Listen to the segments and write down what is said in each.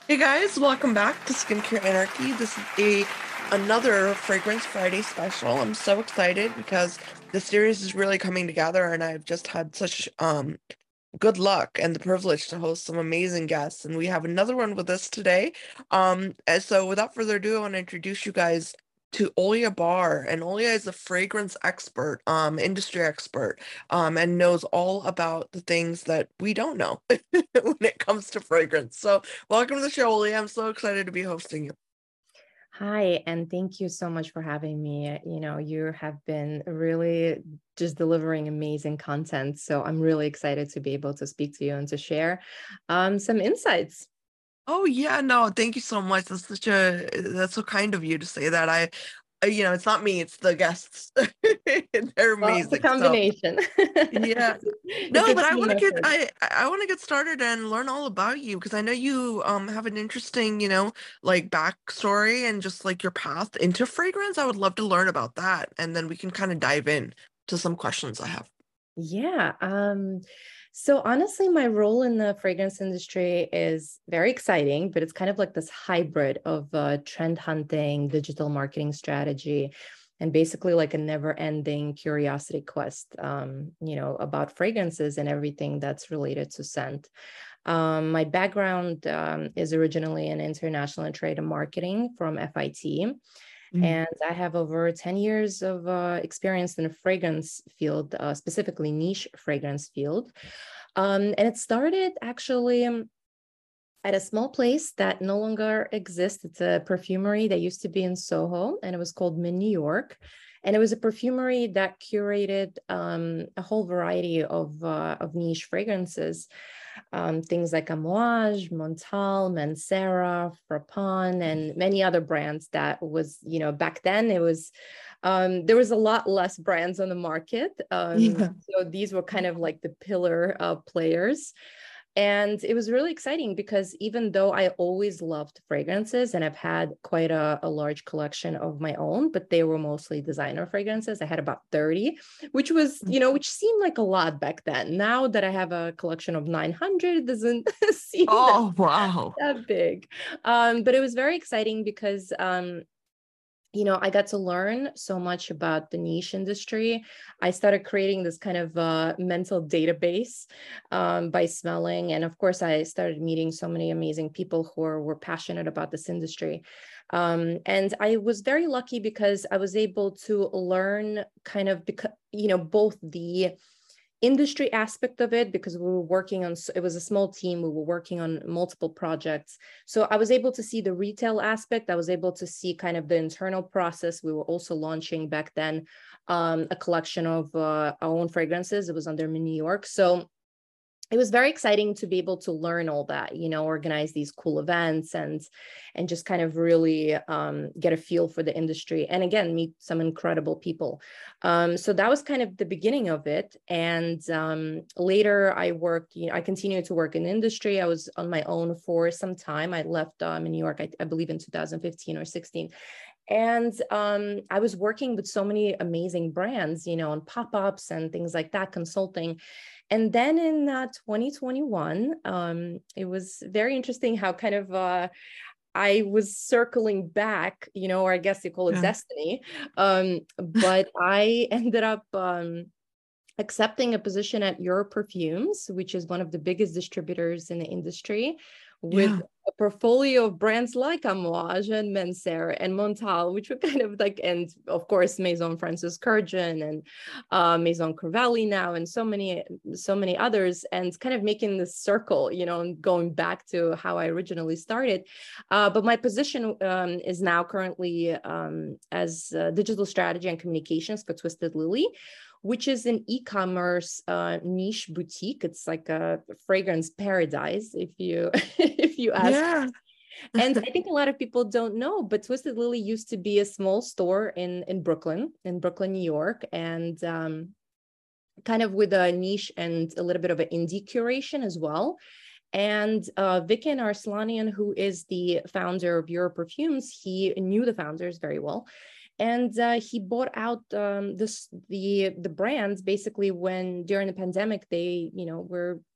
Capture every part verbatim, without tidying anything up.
Hey guys, welcome back to Skincare Anarchy. This is a another Fragrance Friday special. I'm so excited because the series is really coming together and I've just had such um good luck and the privilege to host some amazing guests and we have another one with us today. Um and so without further ado, I want to introduce you guys to Olia Bar, and Olia is a fragrance expert, um industry expert, um and knows all about the things that we don't know when it comes to fragrance. So welcome to the show, Olia. I'm so excited to be hosting you. Hi, and thank you so much for having me. You know, you have been really just delivering amazing content. So I'm really excited to be able to speak to you and to share um, some insights. Oh yeah, no, thank you so much. That's such a that's so kind of you to say that. I, I- you know, it's not me, it's the guests. They're Well, it's a amazing. So combination. yeah. It's No, a but I team want to get effort. I I want to get started and learn all about you because I know you um have an interesting, you know, like backstory and just like your path into fragrance. I would love to learn about that, and then we can kind of dive in to some questions I have. Yeah. Um, so honestly, my role in the fragrance industry is very exciting, but it's kind of like this hybrid of uh, trend hunting, digital marketing strategy, and basically like a never-ending curiosity quest, um, you know, about fragrances and everything that's related to scent. Um, my background um, is originally in international trade and marketing from F I T. Mm. And I have over ten years of uh, experience in the fragrance field, uh, specifically niche fragrance field. Um, and it started actually um, at a small place that no longer exists. It's a perfumery that used to be in Soho, and it was called Min New York. And it was a perfumery that curated um, a whole variety of uh, of niche fragrances, um, things like Amouage, Montal, Mancera, Frappin, and many other brands. That was, you know, back then it was um, there was a lot less brands on the market. Um, Yeah. so these were kind of like the pillar uh, players. And it was really exciting because even though I always loved fragrances and I've had quite a, a large collection of my own, but they were mostly designer fragrances. I had about thirty, which was, you know, which seemed like a lot back then. Now that I have a collection of nine hundred, it doesn't seem that, Oh, wow. that big. Um, but it was very exciting because um, you know, I got to learn so much about the niche industry. I started creating this kind of uh, mental database um, by smelling. And of course, I started meeting so many amazing people who are, were passionate about this industry. Um, and I was very lucky because I was able to learn kind of, because, you know, both the industry aspect of it because we were working on, it was a small team, we were working on multiple projects, so I was able to see the retail aspect. I was able to see kind of the internal process. We were also launching back then um, a collection of uh, our own fragrances. It was under Min New York, so it was very exciting to be able to learn all that, you know, organize these cool events and and just kind of really um, get a feel for the industry, and again meet some incredible people. Um, so that was kind of the beginning of it. And um, later I worked, you know, I continued to work in industry. I was on my own for some time. I left um, in New York, I, I believe in two thousand fifteen or sixteen. And um, I was working with so many amazing brands, you know, on pop-ups and things like that, consulting. And then in uh, twenty twenty-one, um, it was very interesting how kind of uh, I was circling back, you know, or I guess you call it Yeah. destiny. Um, but I ended up um, accepting a position at Your Perfumes, which is one of the biggest distributors in the industry, with Yeah. a portfolio of brands like Amouage and Menser and Montal, which were kind of like, and of course Maison Francis Kurkdjian and uh, Maison Corvelli now, and so many, so many others, and kind of making this circle, you know, and going back to how I originally started. Uh, but my position um, is now currently um, as uh, digital strategy and communications for Twisted Lily, which is an e-commerce uh, niche boutique. It's like a fragrance paradise, if you if you ask. Yeah. And I think a lot of people don't know, but Twisted Lily used to be a small store in in Brooklyn, in Brooklyn, New York, and um, kind of with a niche and a little bit of an indie curation as well. And uh, Viken Arslanian, who is the founder of Your Perfumes, he knew the founders very well, and uh, he bought out um, this the the brands basically when during the pandemic they, you know, were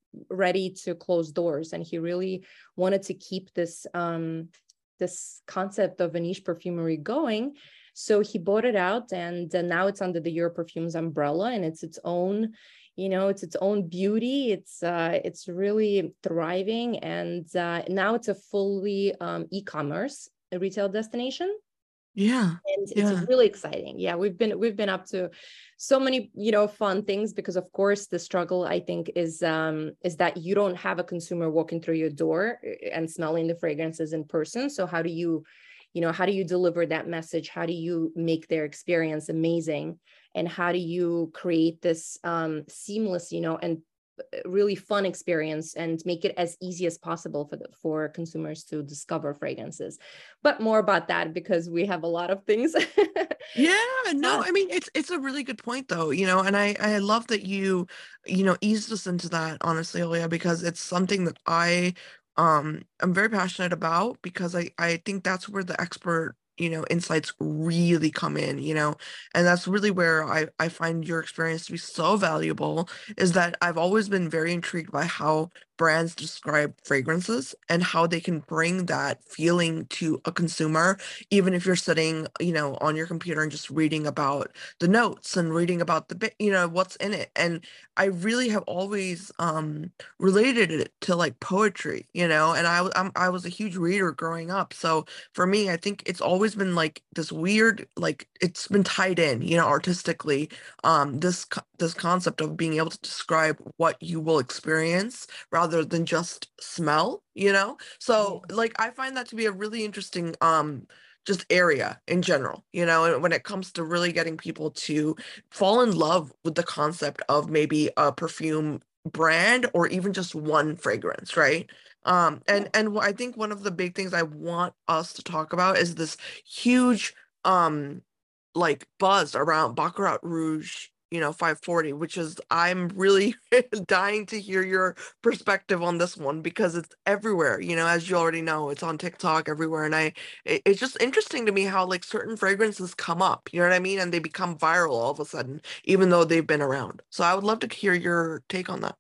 ready to close doors. And he really wanted to keep this, um, this concept of a niche perfumery going. So he bought it out, and uh, now it's under the Europerfumes umbrella, and it's its own, you know, it's its own beauty. It's uh, it's really thriving, and uh, now it's a fully um, e-commerce retail destination. Yeah. And it's Yeah. really exciting. Yeah, we've been we've been up to so many, you know, fun things, because of course the struggle, I think, is um is that you don't have a consumer walking through your door and smelling the fragrances in person. So how do you, you know, how do you deliver that message? How do you make their experience amazing? And how do you create this um seamless, you know, and really fun experience, and make it as easy as possible for the, for consumers to discover fragrances? But more about that, because we have a lot of things. Yeah, no, uh, I mean, it's it's a really good point though, you know, and I I love that you, you know, eased us into that, honestly, Leah, because it's something that I um I'm very passionate about, because I I think that's where the expert, you know, insights really come in, you know, and that's really where I I find your experience to be so valuable, is that I've always been very intrigued by how brands describe fragrances and how they can bring that feeling to a consumer, even if you're sitting, you know, on your computer and just reading about the notes and reading about the bit, you know, what's in it. And I really have always um related it to like poetry, you know, and I w- I'm, I was a huge reader growing up. So for me, I think it's always been like this weird, like it's been tied in, you know, artistically, um this co- this concept of being able to describe what you will experience rather than just smell, you know. yeah. So like I find that to be a really interesting um just area in general, you know, and when it comes to really getting people to fall in love with the concept of maybe a perfume brand or even just one fragrance, right? Um, and and wh- I think one of the big things I want us to talk about is this huge um like buzz around Baccarat Rouge, you know, five forty, which is I'm really dying to hear your perspective on this one, because it's everywhere, you know, as you already know, it's on TikTok everywhere. And I, it, it's just interesting to me how like certain fragrances come up, you know what I mean? And they become viral all of a sudden, even though they've been around. So I would love to hear your take on that.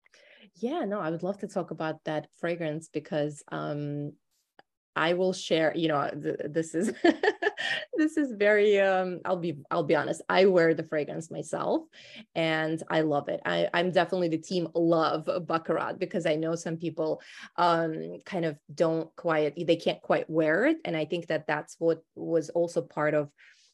Yeah, no, I would love to talk about that fragrance, because um I will share, you know, th- this is this is very um I'll be I'll be honest, I wear the fragrance myself and I love it. I I'm definitely the team love Baccarat, because I know some people um kind of don't quite, they can't quite wear it, and I think that that's what was also part of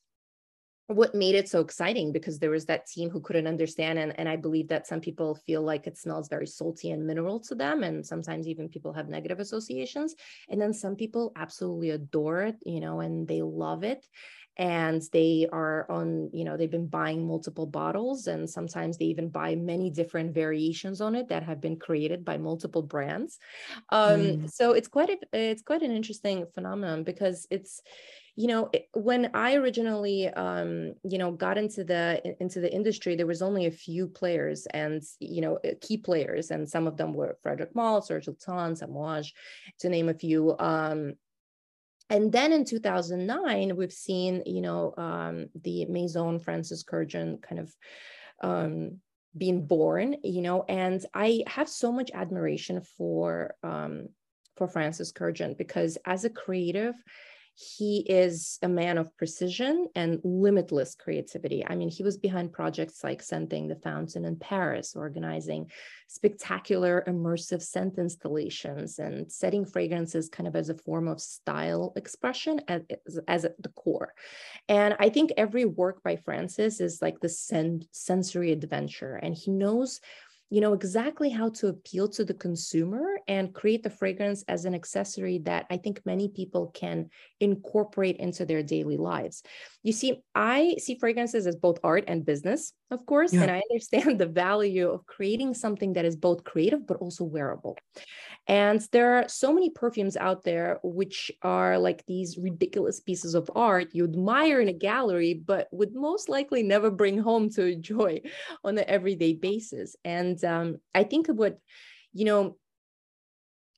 what made it so exciting, because there was that team who couldn't understand, and, and I believe that some people feel like it smells very salty and mineral to them, and sometimes even people have negative associations, and then some people absolutely adore it, you know, and they love it, and they are on, you know, they've been buying multiple bottles, and sometimes they even buy many different variations on it that have been created by multiple brands. um Mm, so it's quite a, it's quite an interesting phenomenon, because it's, you know, when I originally um you know got into the into the industry, there was only a few players, and you know, key players, and some of them were Frederic Malle, Serge Lutens, Amouage, to name a few. um and then in two thousand nine, we've seen, you know, um, the Maison Francis Kurkdjian kind of um, being born, you know, and I have so much admiration for um, for Francis Kurkdjian, because as a creative, he is a man of precision and limitless creativity. I mean, he was behind projects like Scenting the Fountain in Paris, organizing spectacular immersive scent installations, and setting fragrances kind of as a form of style expression as, as at the core. And I think every work by Francis is like the sen- sensory adventure, and he knows, you know, exactly how to appeal to the consumer and create the fragrance as an accessory that I think many people can incorporate into their daily lives. You see, I see fragrances as both art and business, of course, yeah. and I understand the value of creating something that is both creative but also wearable. And there are so many perfumes out there which are like these ridiculous pieces of art you admire in a gallery, but would most likely never bring home to enjoy on an everyday basis. And um, I think what, you know,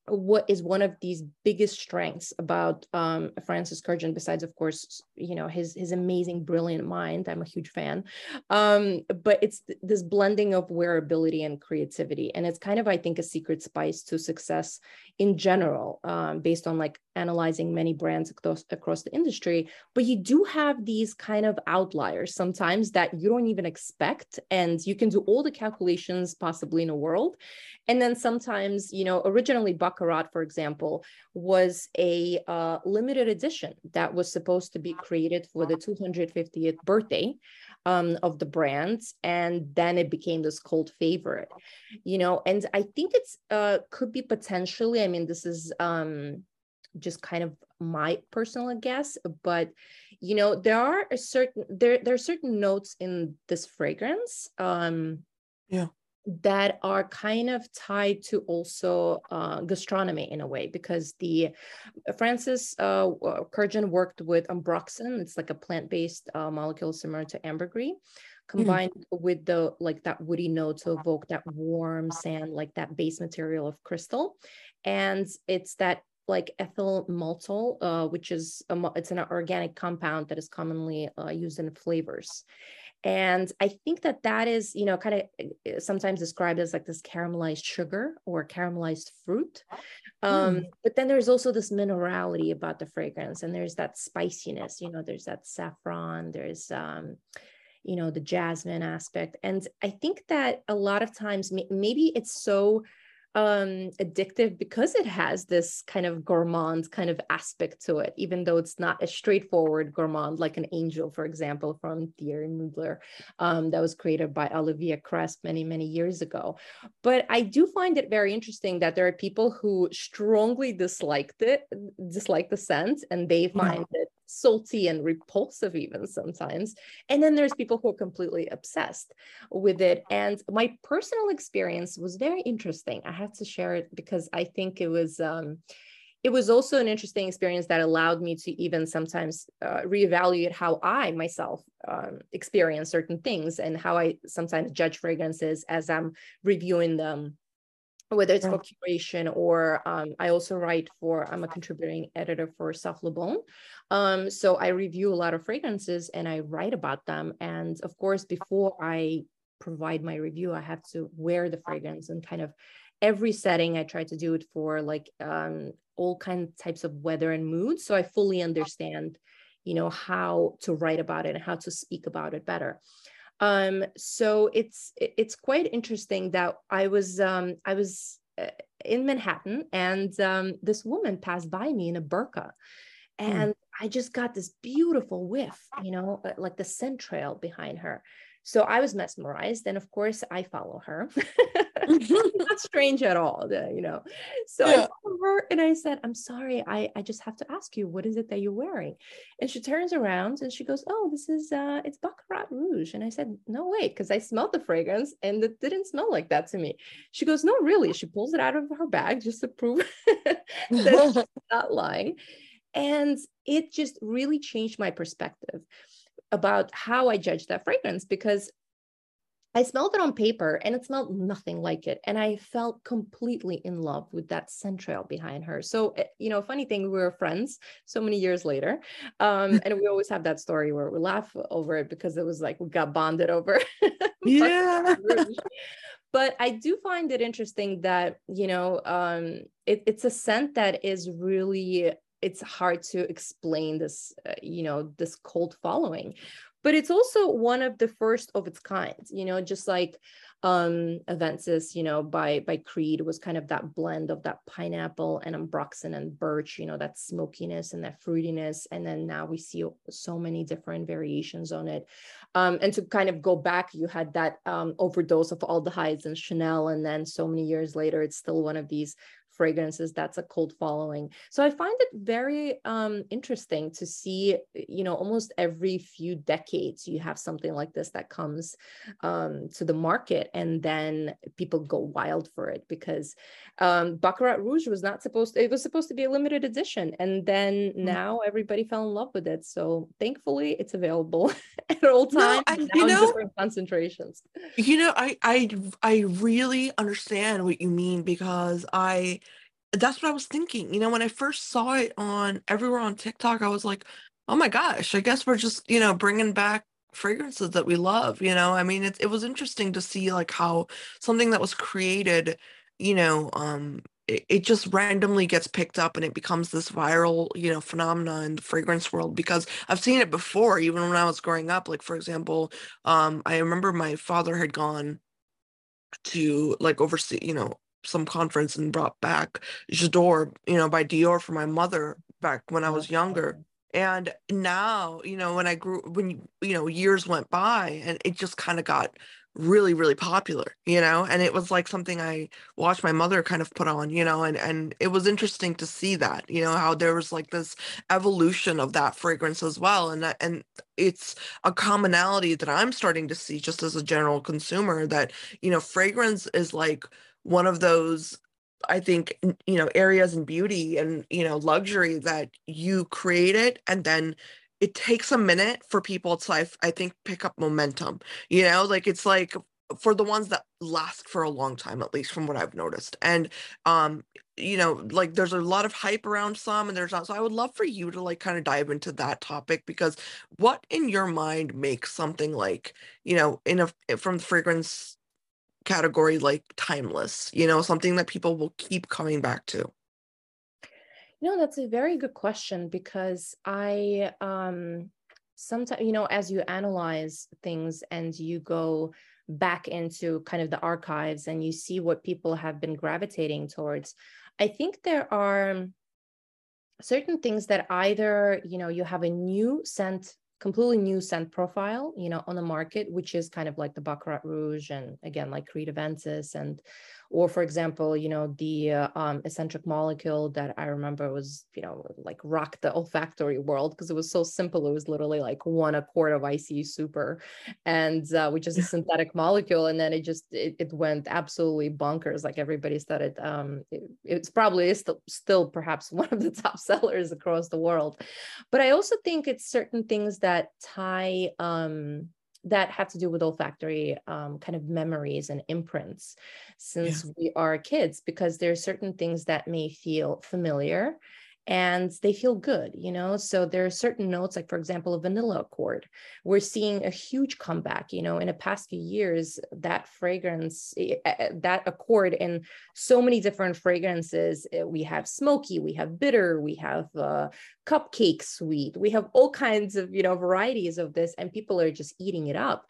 what is one of these biggest strengths about um, Francis Kurkdjian, besides, of course, you know, his his amazing, brilliant mind. I'm a huge fan. Um, but it's th- this blending of wearability and creativity. And it's kind of, I think, a secret spice to success in general, um, based on like analyzing many brands across, across the industry. But you do have these kind of outliers sometimes that you don't even expect. And you can do all the calculations possibly in the world. And then sometimes, you know, originally Baccarat, for example, was a uh, limited edition that was supposed to be created for the two hundred fiftieth birthday um, of the brand. And then it became this cult favorite, you know, and I think it's uh, could be potentially, I mean, this is um, just kind of my personal guess, but, you know, there are a certain, there, there are certain notes in this fragrance. Um, Yeah. that are kind of tied to also uh, gastronomy in a way, because the Francis uh, Kurkdjian worked with ambroxan. It's like a plant-based uh, molecule similar to ambergris, combined mm. with the like that woody note to evoke that warm sand, like that base material of crystal, and it's that like ethyl maltol, uh, which is a, it's an organic compound that is commonly uh, used in flavors. And I think that that is, you know, kind of sometimes described as like this caramelized sugar or caramelized fruit. Um, mm. But then there's also this minerality about the fragrance, and there's that spiciness, you know, there's that saffron, there's, um, you know, the jasmine aspect. And I think that a lot of times maybe it's so um addictive because it has this kind of gourmand kind of aspect to it, even though it's not a straightforward gourmand like an Angel, for example, from Thierry Mugler, um, that was created by Olivier Cresp many many years ago. But I do find it very interesting that there are people who strongly disliked it dislike the scent, and they find yeah. it salty and repulsive even sometimes. And then there's people who are completely obsessed with it. And my personal experience was very interesting. I have to share it because I think it was um, it was also an interesting experience that allowed me to even sometimes uh, reevaluate how I myself um, experience certain things and how I sometimes judge fragrances as I'm reviewing them, whether it's for curation or um, I also write for, I'm a contributing editor for Sauf Le Bon. Um, so I review a lot of fragrances and I write about them. And of course, before I provide my review, I have to wear the fragrance, and kind of every setting I try to do it for like um, all kinds of types of weather and moods. So I fully understand, you know, how to write about it and how to speak about it better. Um, so it's it's quite interesting that I was um, I was in Manhattan, and um, this woman passed by me in a burqa, and mm. I just got this beautiful whiff, you know, like the scent trail behind her. So I was mesmerized, and of course I follow her. Not strange at all, you know. So yeah. I follow her and I said, "I'm sorry, I, I just have to ask you, what is it that you're wearing?" And she turns around and she goes, "Oh, this is uh, it's Baccarat Rouge." And I said, "No way," because I smelled the fragrance and it didn't smell like that to me. She goes, "No, really." She pulls it out of her bag just to prove that she's not lying. And it just really changed my perspective about how I judge that fragrance, because I smelled it on paper and it smelled nothing like it. And I felt completely in love with that scent trail behind her. So, you know, funny thing, we were friends so many years later. Um, and we always have that story where we laugh over it because it was like we got bonded over. Yeah. But I do find it interesting that, you know, um, it, it's a scent that is really, it's hard to explain this, uh, you know, this cult following. But it's also one of the first of its kind, you know, just like um, Avensis, you know, by by Creed was kind of that blend of that pineapple and ambroxan and birch, you know, that smokiness and that fruitiness. And then now we see so many different variations on it. Um, and to kind of go back, you had that um, overdose of aldehydes and Chanel. And then so many years later, it's still one of these fragrances that's a cult following. So I find it very um, interesting to see, you know, almost every few decades you have something like this that comes um, to the market, and then people go wild for it because um, Baccarat Rouge was not supposed to, it was supposed to be a limited edition, and then now everybody fell in love with it. So thankfully it's available at all times, no, I, now you know, in different concentrations. You know, I I I really understand what you mean, because I That's what I was thinking. You know, when I first saw it on everywhere on TikTok, I was like, oh my gosh, I guess we're just, you know, bringing back fragrances that we love, you know? I mean, it, it was interesting to see like how something that was created, you know, um, it, it just randomly gets picked up and it becomes this viral, you know, phenomena in the fragrance world because I've seen it before, even when I was growing up. Like, for example, um, I remember my father had gone to like oversee, you know, some conference and brought back J'adore, you know, by Dior for my mother back when I was younger. Okay. And now, you know, when I grew, when, you know, years went by and it just kind of got really, really popular, you know, and it was like something I watched my mother kind of put on, you know, and, and it was interesting to see that, you know, how there was like this evolution of that fragrance as well. And that, and it's a commonality that I'm starting to see just as a general consumer that, you know, fragrance is like one of those, I think, you know, areas in beauty and, you know, luxury that you create it and then it takes a minute for people to, I, I think, pick up momentum. You know, like it's like for the ones that last for a long time, at least from what I've noticed. And, um, you know, like there's a lot of hype around some and there's not. So I would love for you to like kind of dive into that topic because what in your mind makes something like, you know, in a from the fragrance category like timeless, you know, something that people will keep coming back to? You know, that's a very good question because I um sometimes, you know, as you analyze things and you go back into kind of the archives and you see what people have been gravitating towards, I think there are certain things that either, you know, you have a new scent, completely new scent profile, you know, on the market, which is kind of like the Baccarat Rouge and again, like Creed Aventus and, or for example, you know, the uh, um, eccentric molecule that I remember was, you know, like rocked the olfactory world because it was so simple. It was literally like one a quart of I C U Super and uh, which is a synthetic molecule. And then it just, it, it went absolutely bonkers. Like everybody started, um, it, it's probably is still, still perhaps one of the top sellers across the world. But I also think it's certain things that tie, um, that have to do with olfactory um, kind of memories and imprints Yeah. since we are kids, because there are certain things that may feel familiar and they feel good, you know? So there are certain notes, like for example, a vanilla accord. We're seeing a huge comeback, you know, in the past few years, that fragrance, that accord in so many different fragrances. We have smoky, we have bitter, we have uh, cupcake sweet, we have all kinds of, you know, varieties of this, and people are just eating it up.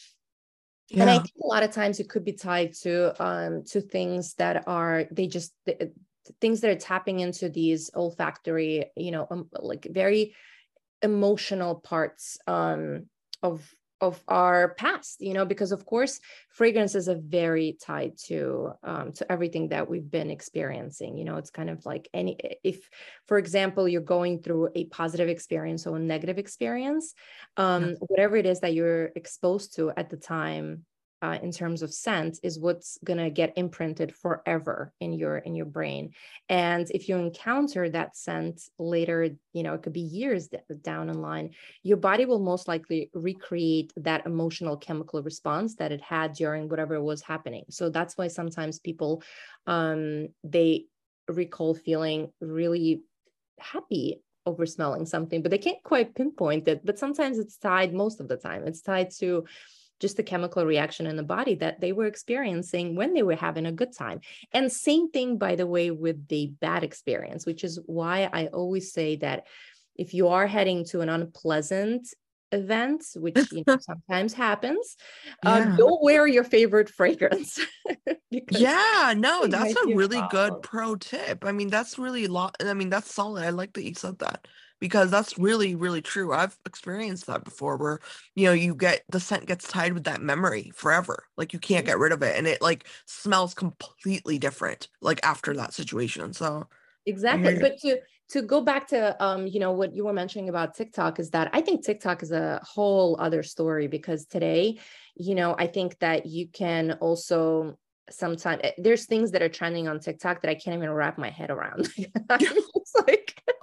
And I Yeah. think a lot of times it could be tied to um to things that are they just things that are tapping into these olfactory, you know, um, like very emotional parts um of of our past, you know, because of course fragrances are very tied to um to everything that we've been experiencing. You know, it's kind of like any, if for example you're going through a positive experience or a negative experience, Yeah. um whatever it is that you're exposed to at the time, uh, in terms of scent, is what's going to get imprinted forever in your in your brain. And if you encounter that scent later, you know, it could be years d- down in line, your body will most likely recreate that emotional chemical response that it had during whatever was happening. So that's why sometimes people um they recall feeling really happy over smelling something, but they can't quite pinpoint it. But sometimes it's tied, most of the time, it's tied to just the chemical reaction in the body that they were experiencing when they were having a good time. And same thing, by the way, with the bad experience, which is why I always say that if you are heading to an unpleasant event, which you know sometimes happens, uh, Yeah. don't wear your favorite fragrance because Yeah, no, it that's might a be a really good problem. pro tip. I mean, that's really lot. I mean, that's solid. I like that you said that because that's really, really true. I've experienced that before where, you know, you get the scent gets tied with that memory forever. Like you can't get rid of it and it like smells completely different like after that situation. So I hear Exactly. you. But to to go back to um, you know, what you were mentioning about TikTok, is that I think TikTok is a whole other story because today, you know, I think that you can also sometimes there's things that are trending on TikTok that I can't even wrap my head around. I'm just like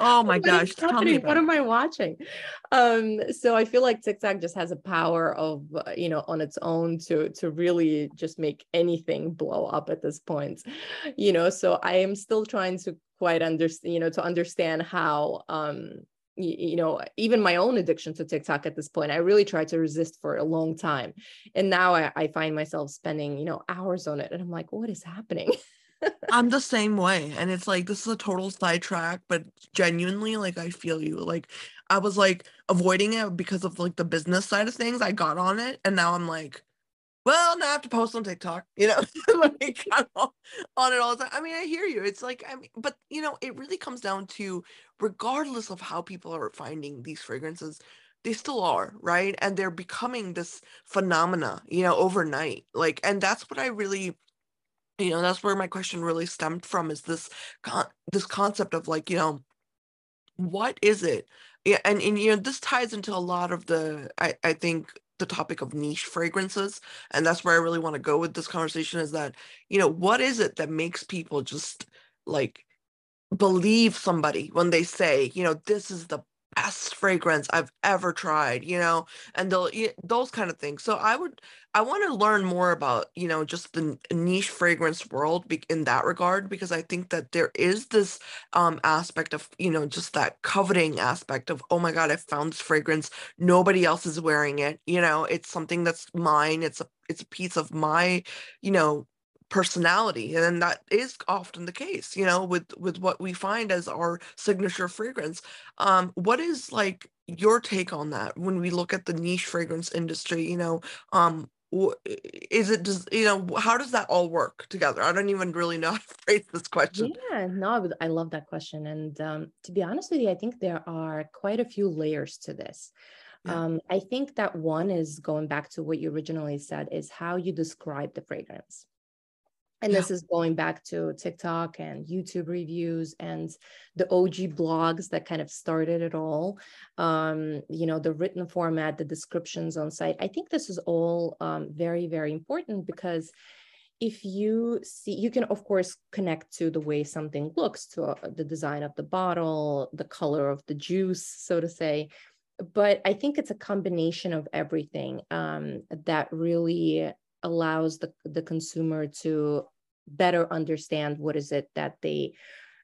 Oh my What is gosh, tell me happening? What about it. am I watching? Um, so I feel like TikTok just has a power of, uh, you know, on its own to to really just make anything blow up at this point. You know, so I am still trying to quite understand, you know, to understand how um y- you know, even my own addiction to TikTok at this point, I really tried to resist for a long time. And now I, I find myself spending, you know, hours on it. And I'm like, what is happening? I'm the same way. And it's like, this is a total sidetrack, but genuinely, like, I feel you. Like, I was like avoiding it because of like the business side of things. I got on it, and now I'm like, well, now I have to post on TikTok, you know, like I'm all- on it all the time. I mean, I hear you. It's like, I mean, but you know, it really comes down to, regardless of how people are finding these fragrances, they still are, right? And they're becoming this phenomena, you know, overnight. Like, and that's what I really, you know, that's where my question really stemmed from, is this con this concept of like, you know, what is it? Yeah, and, and you know, this ties into a lot of the, I, I think, the topic of niche fragrances. And that's where I really want to go with this conversation, is that, you know, what is it that makes people just like believe somebody when they say, you know, this is the best fragrance I've ever tried, you know, and they'll y- those kind of things. So I would, I want to learn more about, you know, just the n- niche fragrance world be in that regard, because I think that there is this um aspect of, you know, just that coveting aspect of, oh my God, I found this fragrance, nobody else is wearing it, you know, it's something that's mine, it's a it's a piece of my, you know, personality. And then that is often the case, you know, with with what we find as our signature fragrance. Um what is like your take on that when we look at the niche fragrance industry, you know? um wh- is it just, you know, how does that all work together? I don't even really know how to phrase this question. Yeah, no, I would- I love that question. And um, to be honest with you, I think there are quite a few layers to this. Yeah. Um, I think that one is going back to what you originally said, is how you describe the fragrance. And Yeah. this is going back to TikTok and YouTube reviews and the O G blogs that kind of started it all. Um, you know, the written format, the descriptions on site. I think this is all um, very, very important, because if you see, you can of course connect to the way something looks, to uh, the design of the bottle, the color of the juice, so to say. But I think it's a combination of everything um, that really allows the, the consumer to better understand what is it that they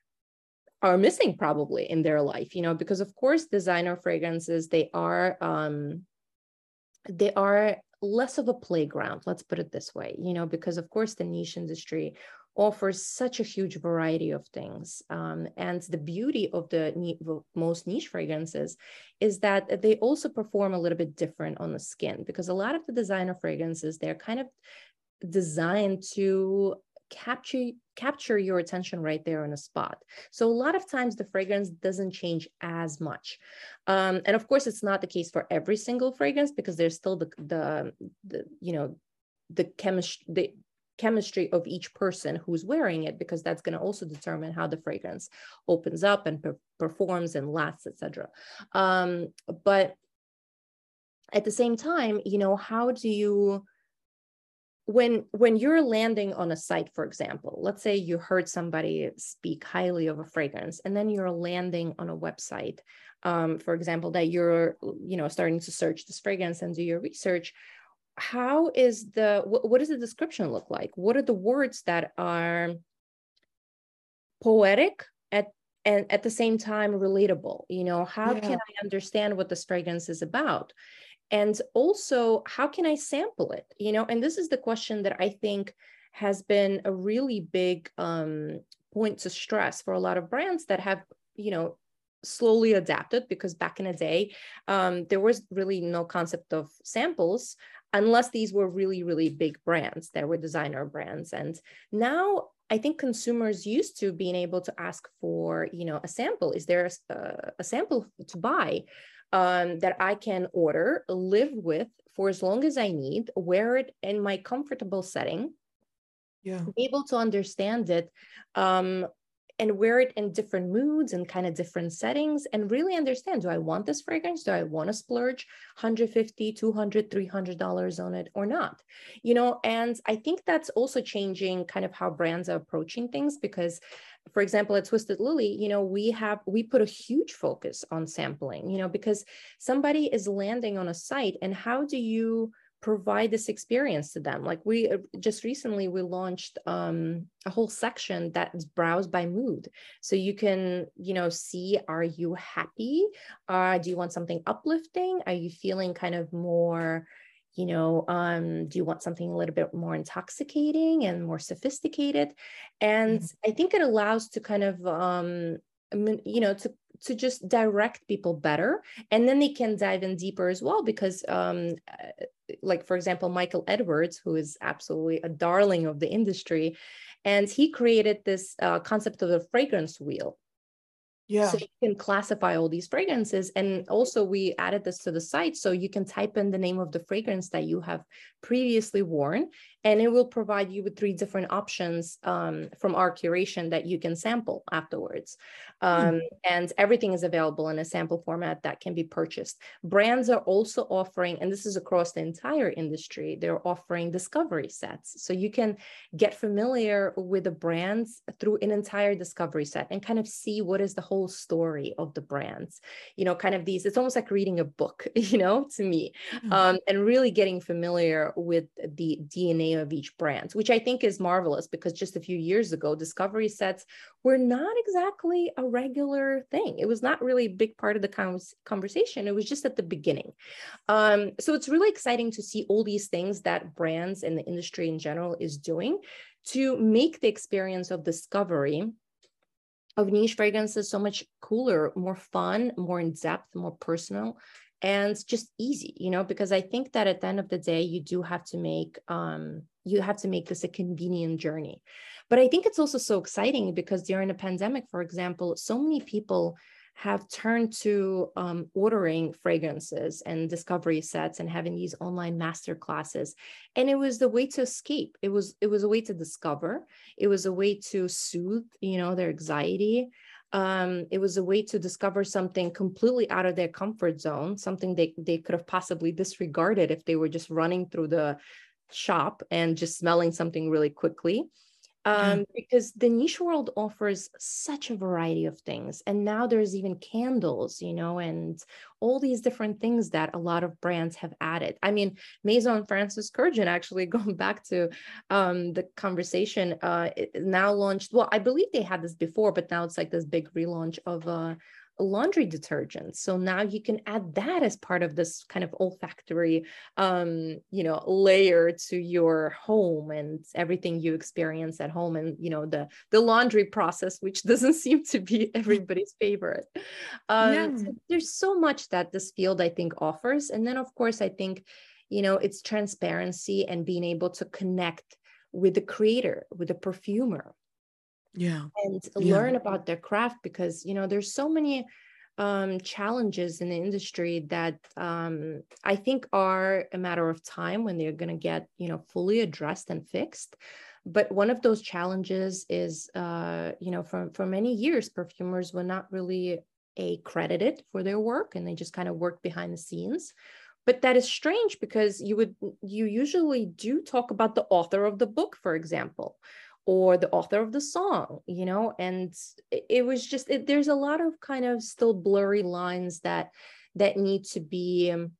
are missing probably in their life, you know, because of course designer fragrances, they are um, they are less of a playground, let's put it this way, you know, because of course the niche industry offers such a huge variety of things. Um, and the beauty of the ni- most niche fragrances is that they also perform a little bit different on the skin, because a lot of the designer fragrances, they're kind of designed to capture capture your attention right there on the spot. So a lot of times the fragrance doesn't change as much. Um, and of course, it's not the case for every single fragrance, because there's still the the, the you know the chemistry the chemistry of each person who's wearing it, because that's going to also determine how the fragrance opens up and per- performs and lasts, et cetera. Um, but at the same time, you know, how do you when when you're landing on a site, for example, let's say you heard somebody speak highly of a fragrance, and then you're landing on a website, um, for example, that you're, you know, starting to search this fragrance and do your research. How is the what, what does the description look like? What are the words that are poetic at and at the same time relatable? You know, how can Yeah. I understand what this fragrance is about? And also, how can I sample it? You know, and this is the question that I think has been a really big um, point to stress for a lot of brands that have, you know, slowly adapted, because back in the day, um, there was really no concept of samples unless these were really, really big brands that were designer brands. And now I think consumers used to being able to ask for, you know, a sample. Is there a, a sample to buy? Um, that I can order, live with for as long as I need, wear it in my comfortable setting, Yeah. be able to understand it, um, and wear it in different moods and kind of different settings, and really understand, do I want this fragrance? Do I want to splurge one hundred fifty, two hundred, three hundred dollars on it or not? You know, and I think that's also changing kind of how brands are approaching things, because for example, at Twisted Lily, you know, we have, we put a huge focus on sampling, you know, because somebody is landing on a site, and how do you provide this experience to them? Like we just recently, we launched um, a whole section that is browsed by mood. So you can, you know, see, are you happy? Uh, do you want something uplifting? Are you feeling kind of more, you know, um, do you want something a little bit more intoxicating and more sophisticated? And I think it allows to kind of, um, you know, to to just direct people better, and then they can dive in deeper as well, because um, like, for example, Michael Edwards, who is absolutely a darling of the industry, and he created this uh, concept of the fragrance wheel. Yeah. So you can classify all these fragrances. And also we added this to the site, so you can type in the name of the fragrance that you have previously worn, and it will provide you with three different options um, from our curation that you can sample afterwards. Um, hmm. And everything is available in a sample format that can be purchased. Brands are also offering, and this is across the entire industry, they're offering discovery sets. So you can get familiar with the brands through an entire discovery set and kind of see what is the whole story of the brands, you know, kind of these, it's almost like reading a book, you know, to me, mm-hmm. um, and really getting familiar with the D N A of each brand, which I think is marvelous, because just a few years ago, discovery sets were not exactly a regular thing. It was not really a big part of the conversation. It was just at the beginning. Um, so it's really exciting to see all these things that brands and the industry in general is doing to make the experience of discovery of niche fragrances so much cooler, more fun, more in depth, more personal, and just easy, you know, because I think that at the end of the day, you do have to make, um, you have to make this a convenient journey. But I think it's also so exciting because during the pandemic, for example, so many people have turned to um, ordering fragrances and discovery sets and having these online master classes. And it was the way to escape. It was, it was a way to discover. It was a way to soothe, you know, their anxiety. Um, it was a way to discover something completely out of their comfort zone, something they, they could have possibly disregarded if they were just running through the shop and just smelling something really quickly. Um, yeah. Because the niche world offers such a variety of things. And now there's even candles, you know, and all these different things that a lot of brands have added. I mean, Maison Francis Kurkdjian, actually going back to um, the conversation, uh, it now launched, well, I believe they had this before, but now it's like this big relaunch of uh, laundry detergent. So now you can add that as part of this kind of olfactory, um, you know, layer to your home and everything you experience at home, and, you know, the, the laundry process, which doesn't seem to be everybody's favorite. Um, yeah. So there's so much that this field, I think, offers. And then, of course, I think, you know, it's transparency and being able to connect with the creator, with the perfumer. Yeah. And yeah. learn about their craft, because, you know, there's so many um, challenges in the industry that um, I think are a matter of time when they're going to get, you know, fully addressed and fixed. But one of those challenges is, uh, you know, for, for many years, perfumers were not really a credited for their work, and they just kind of worked behind the scenes. But that is strange, because you would, you usually do talk about the author of the book, for example, or the author of the song, you know, and it, it was just, it, there's a lot of kind of still blurry lines that, that need to be, um,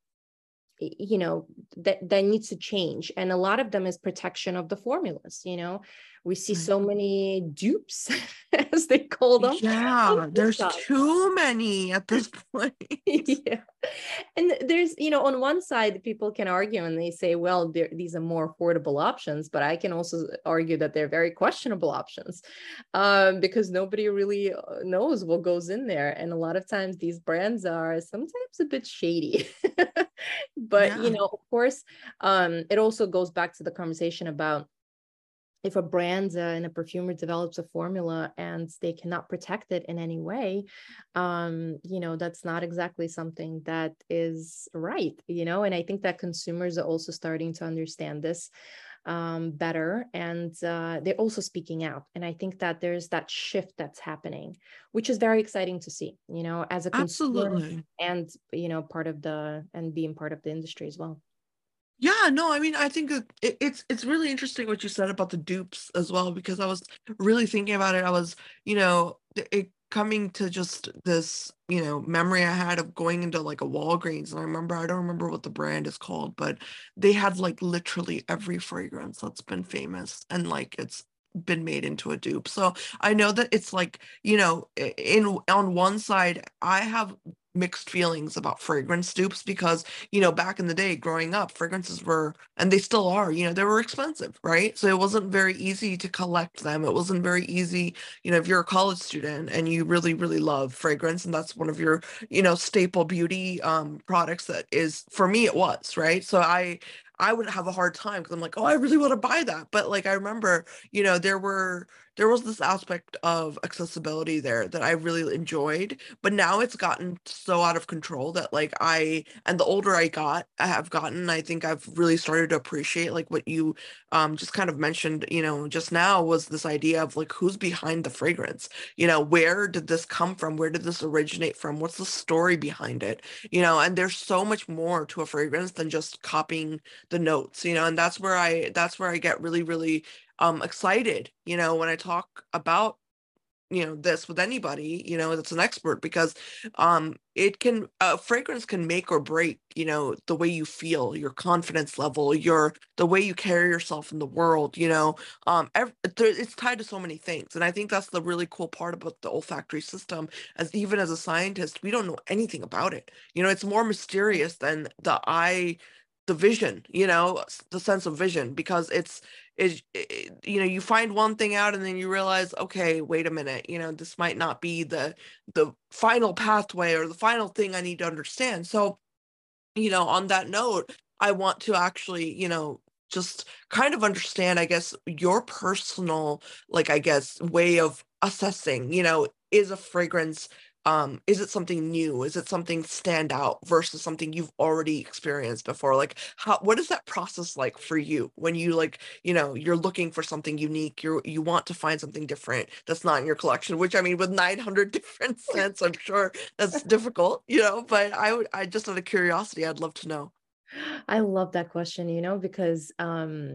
you know, that, that needs to change. And a lot of them is protection of the formulas, you know, we see right. so many dupes, as they call them. Yeah, there's too many at this point. Yeah. And there's, you know, on one side, people can argue and they say, well, these are more affordable options, but I can also argue that they're very questionable options, um, because nobody really knows what goes in there. And a lot of times these brands are sometimes a bit shady. But, yeah. you know, of course, um, it also goes back to the conversation about if a brand uh, and a perfumer develops a formula and they cannot protect it in any way, um, you know, that's not exactly something that is right, you know, and I think that consumers are also starting to understand this um, better, and uh, they're also speaking out. And I think that there's that shift that's happening, which is very exciting to see, you know, as a consumer. Absolutely. And, you know, part of the, and being part of the industry as well. Yeah, no, I mean, I think it, it, it's it's really interesting what you said about the dupes as well, because I was really thinking about it. I was, you know, it, it coming to just this, you know, memory I had of going into like a Walgreens, and I remember, I don't remember what the brand is called, but they had like literally every fragrance that's been famous, and like it's been made into a dupe. So I know that it's like, you know, i- in on one side, I have mixed feelings about fragrance dupes because, you know, back in the day growing up, fragrances were, and they still are, you know, they were expensive, right? So it wasn't very easy to collect them. It wasn't very easy, you know, if you're a college student and you really, really love fragrance and that's one of your, you know, staple beauty um products, that is, for me it was, right? So I I would have a hard time because I'm like, oh, I really want to buy that. But like I remember, you know, there were there was this aspect of accessibility there that I really enjoyed, but now it's gotten so out of control that like I, and the older I got, I have gotten, I think I've really started to appreciate like what you um just kind of mentioned, you know, just now, was this idea of like who's behind the fragrance, you know, where did this come from, where did this originate from, what's the story behind it, you know, and there's so much more to a fragrance than just copying the notes, you know, and that's where I that's where I get really, really um excited, you know, when I talk about, you know, this with anybody, you know, that's an expert, because um it can, uh, fragrance can make or break, you know, the way you feel, your confidence level, your, the way you carry yourself in the world, you know. um ev- there, it's tied to so many things, and I think that's the really cool part about the olfactory system. As even as a scientist, we don't know anything about it, you know, it's more mysterious than the eye, the vision, you know, s- the sense of vision, because it's is it, you know, you find one thing out and then you realize, okay, wait a minute, you know, this might not be the the final pathway or the final thing I need to understand. So, you know, on that note, I want to actually, you know, just kind of understand, I guess, your personal, like, I guess, way of assessing, you know, is a fragrance, um, is it something new? Is it something stand out versus something you've already experienced before? Like, how, what is that process like for you when you, like, you know, you're looking for something unique, you're, you want to find something different that's not in your collection, which I mean, with nine hundred different scents, I'm sure that's difficult, you know, but I would, I just out of curiosity, I'd love to know. I love that question, you know, because um,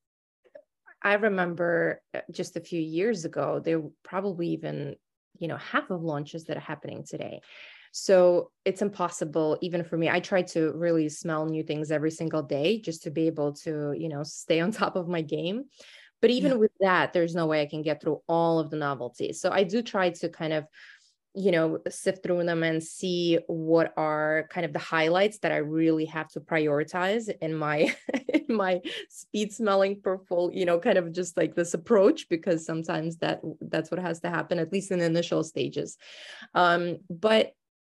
I remember uh, just a few years ago, there were probably even, you know, half of launches that are happening today. So it's impossible, even for me. I try to really smell new things every single day just to be able to, you know, stay on top of my game. But Yeah. even with that, there's no way I can get through all of the novelties. So I do try to kind of, you know, sift through them and see what are kind of the highlights that I really have to prioritize in my in my speed smelling portfolio, you know, kind of just like this approach, because sometimes that that's what has to happen, at least in the initial stages. Um, but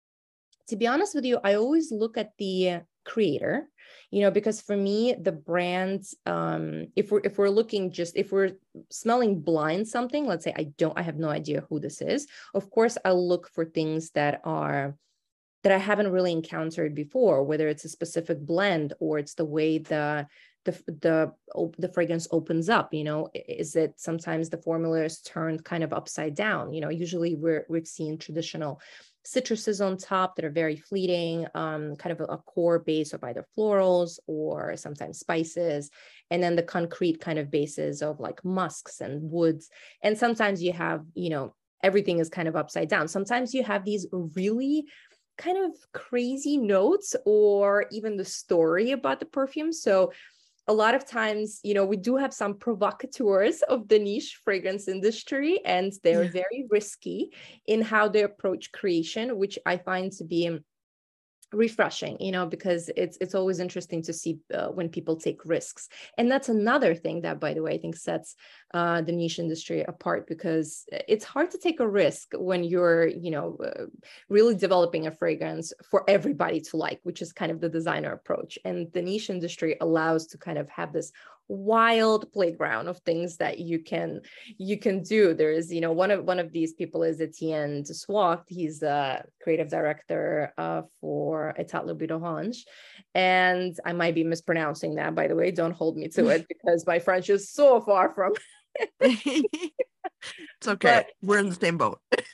to be honest with you, I always look at the creator, you know, because for me, the brands, um, if we're if we're looking just if we're smelling blind something, let's say I don't, I have no idea who this is. Of course, I'll look for things that are that I haven't really encountered before, whether it's a specific blend or it's the way the the the the fragrance opens up. You know, is it sometimes the formula is turned kind of upside down? You know, usually we're we've seen traditional citruses on top that are very fleeting, um, kind of a, a core base of either florals or sometimes spices, and then the concrete kind of bases of like musks and woods. And sometimes you have, you know, everything is kind of upside down. Sometimes you have these really kind of crazy notes or even the story about the perfume. So a lot of times, you know, we do have some provocateurs of the niche fragrance industry, and they're Yeah. very risky in how they approach creation, which I find to be refreshing, you know, because it's it's always interesting to see uh, when people take risks. And that's another thing that, by the way, I think sets uh, the niche industry apart, because it's hard to take a risk when you're, you know, uh, really developing a fragrance for everybody to like, which is kind of the designer approach. And the niche industry allows to kind of have this wild playground of things that you can you can do. There's, you know, one of one of these people is Etienne de Swart. He's a creative director uh, for Etat Le Bureau Orange. And I might be mispronouncing that, by the way. Don't hold me to it because my French is so far from. It's okay. But We're in the same boat.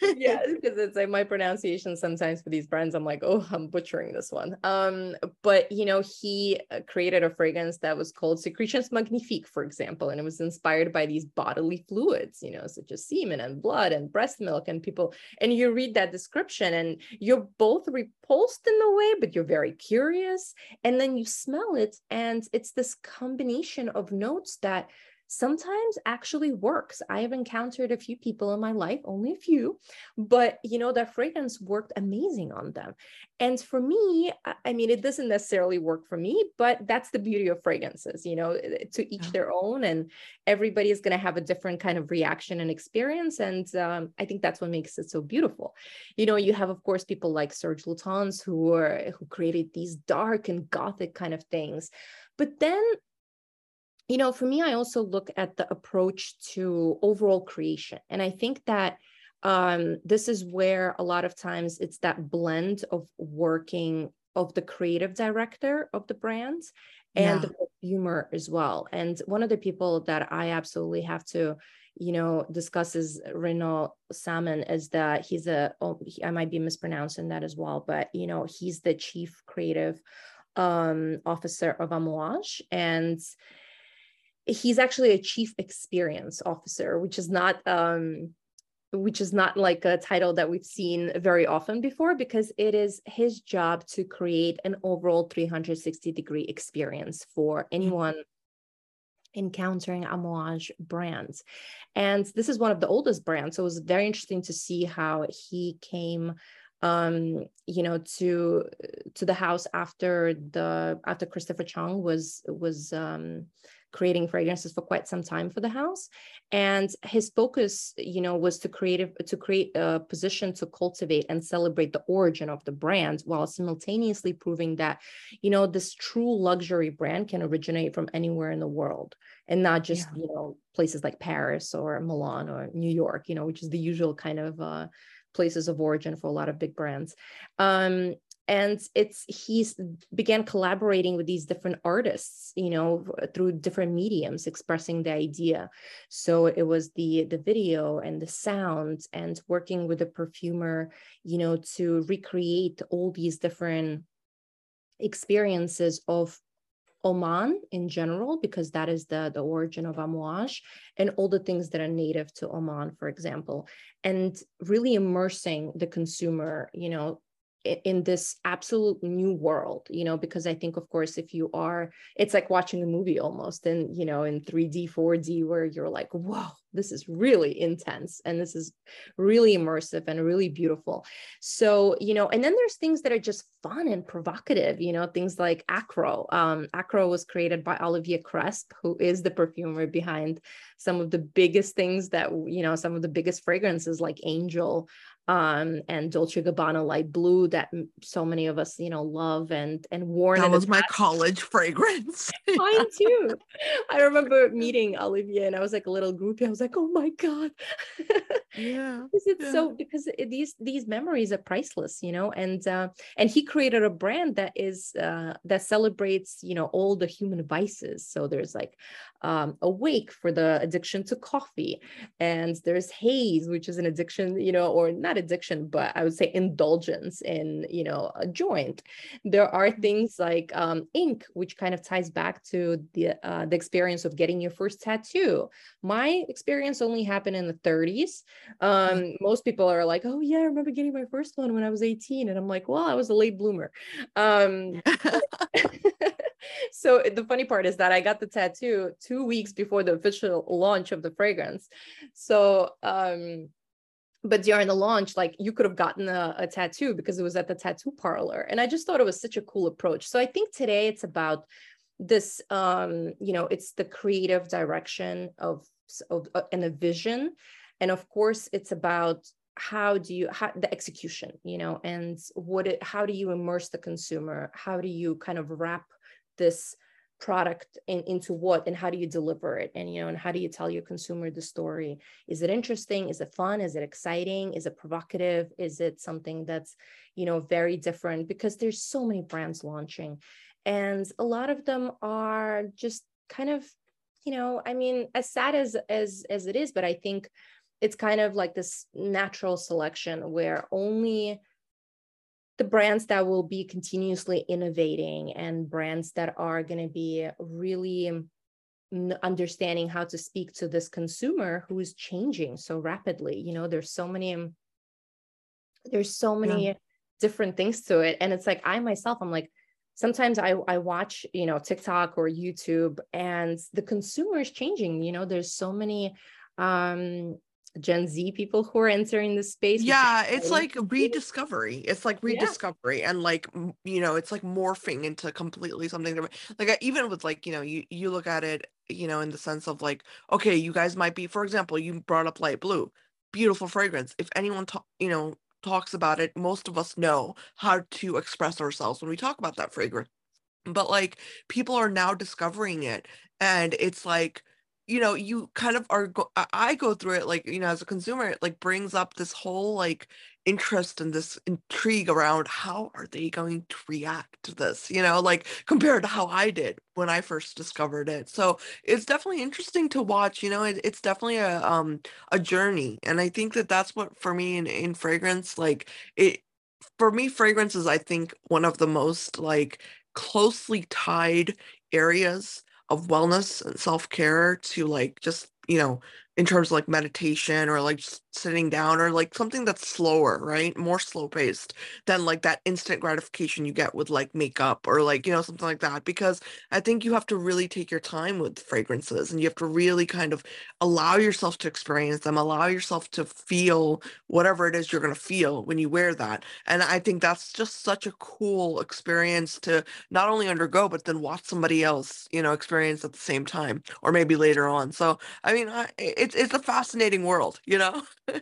Yeah, because it's like my pronunciation sometimes for these brands, I'm like, oh, I'm butchering this one. Um, but you know, he uh, created a fragrance that was called Secretions Magnifiques, for example, and it was inspired by these bodily fluids, you know, such as semen and blood and breast milk, and people, and you read that description and you're both repulsed in a way, but you're very curious, and then you smell it, and it's this combination of notes that sometimes actually works. I have encountered a few people in my life, only a few, but you know, that fragrance worked amazing on them. And for me, I mean, it doesn't necessarily work for me, but that's the beauty of fragrances, you know, to each Yeah. their own, and everybody is going to have a different kind of reaction and experience. And um, I think that's what makes it so beautiful. You know, you have, of course, people like Serge Lutens who are, who created these dark and gothic kind of things. But then, you know, for me, I also look at the approach to overall creation. And I think that um, this is where a lot of times it's that blend of working of the creative director of the brand and Yeah. the perfumer as well. And one of the people that I absolutely have to, you know, discuss is Renaud Salmon, is that he's a, oh, I might be mispronouncing that as well, but, you know, he's the chief creative um, officer of Amouage. And he's actually a chief experience officer, which is not um, which is not like a title that we've seen very often before, because it is his job to create an overall three hundred sixty degree experience for anyone encountering Amouage brands. And this is one of the oldest brands. So it was very interesting to see how he came um you know to to the house after the after Christopher Chung was was um creating fragrances for quite some time for the house, and his focus, you know, was to create to create a position to cultivate and celebrate the origin of the brand, while simultaneously proving that, you know, this true luxury brand can originate from anywhere in the world, and not just, Yeah. you know, places like Paris or Milan or New York, you know, which is the usual kind of uh places of origin for a lot of big brands. Um, and it's he's began collaborating with these different artists, you know, through different mediums, expressing the idea. So it was the the video and the sound, and working with the perfumer, you know, to recreate all these different experiences of Oman in general, because that is the, the origin of Amouage, and all the things that are native to Oman, for example, and really immersing the consumer, you know, in, in this absolute new world, you know, because I think, of course, if you are, it's like watching a movie almost, and, you know, in three D, four D, where you're like, whoa, this is really intense, and this is really immersive and really beautiful. So, you know, and then there's things that are just fun and provocative, you know, things like Acro. Um, Acro was created by Olivier Cresp, who is the perfumer behind some of the biggest things that, you know, some of the biggest fragrances like Angel um, and Dolce Gabbana Light Blue that so many of us, you know, love and, and worn. That in the was my past. college fragrance. Mine too. I remember meeting Olivier and I was like a little groupie. I was like, oh my God. Yeah. Because it's Yeah. so, because it, these these memories are priceless, you know, and uh, and he created a brand that is uh, that celebrates, you know, all the human vices. So there's like um, Awake for the addiction to coffee, and there's Haze, which is an addiction, you know, or not addiction, but I would say indulgence in, you know, a joint. There are things like um, Ink, which kind of ties back to the uh, the experience of getting your first tattoo. My experience only happened in the thirties. Um, most people are like, oh yeah, I remember getting my first one when I was eighteen. And I'm like, well, I was a late bloomer. Um, so the funny part is that I got the tattoo two weeks before the official launch of the fragrance. So, um, but during the launch, like you could have gotten a, a tattoo because it was at the tattoo parlor. And I just thought it was such a cool approach. So I think today it's about this, um, you know, it's the creative direction of, of uh, and a vision. And of course, it's about how do you, how, the execution, you know, and what, it, how do you immerse the consumer? How do you kind of wrap this product in, into what, and how do you deliver it? And, you know, and how do you tell your consumer the story? Is it interesting? Is it fun? Is it exciting? Is it provocative? Is it something that's, you know, very different? Because there's so many brands launching, and a lot of them are just kind of, you know, I mean, as sad as as as it is, but I think it's kind of like this natural selection where only the brands that will be continuously innovating and brands that are going to be really understanding how to speak to this consumer who is changing so rapidly. You know, there's so many, there's so many yeah. different things to it. And it's like, I myself, I'm like, sometimes I, I watch, you know, TikTok or YouTube, and the consumer is changing. You know, there's so many um, Gen Z people who are entering the space. Yeah, it's like rediscovery. It's like rediscovery, yeah. and like, you know, it's like morphing into completely something different. Like even with like, you know, you you look at it, you know, in the sense of like, okay, you guys might be, for example, you brought up Light Blue, beautiful fragrance. If anyone ta- you know, talks about it, most of us know how to express ourselves when we talk about that fragrance. But like people are now discovering it, and it's like, you know, you kind of are go- I I go through it like, you know, as a consumer, it like brings up this whole like interest and this intrigue around how are they going to react to this, you know, like compared to how I did when I first discovered it. So it's definitely interesting to watch, you know, it, it's definitely a um a journey. And I think that that's what for me in, in fragrance, like it for me, fragrance is, I think, one of the most like closely tied areas of wellness and self-care to like just, you know, in terms of like meditation or like just sitting down or like something that's slower, right? More slow paced than like that instant gratification you get with like makeup or like, you know, something like that. Because I think you have to really take your time with fragrances, and you have to really kind of allow yourself to experience them, allow yourself to feel whatever it is you're going to feel when you wear that. And I think that's just such a cool experience to not only undergo, but then watch somebody else, you know, experience at the same time, or maybe later on. So, I mean, I, it's it's a fascinating world, you know?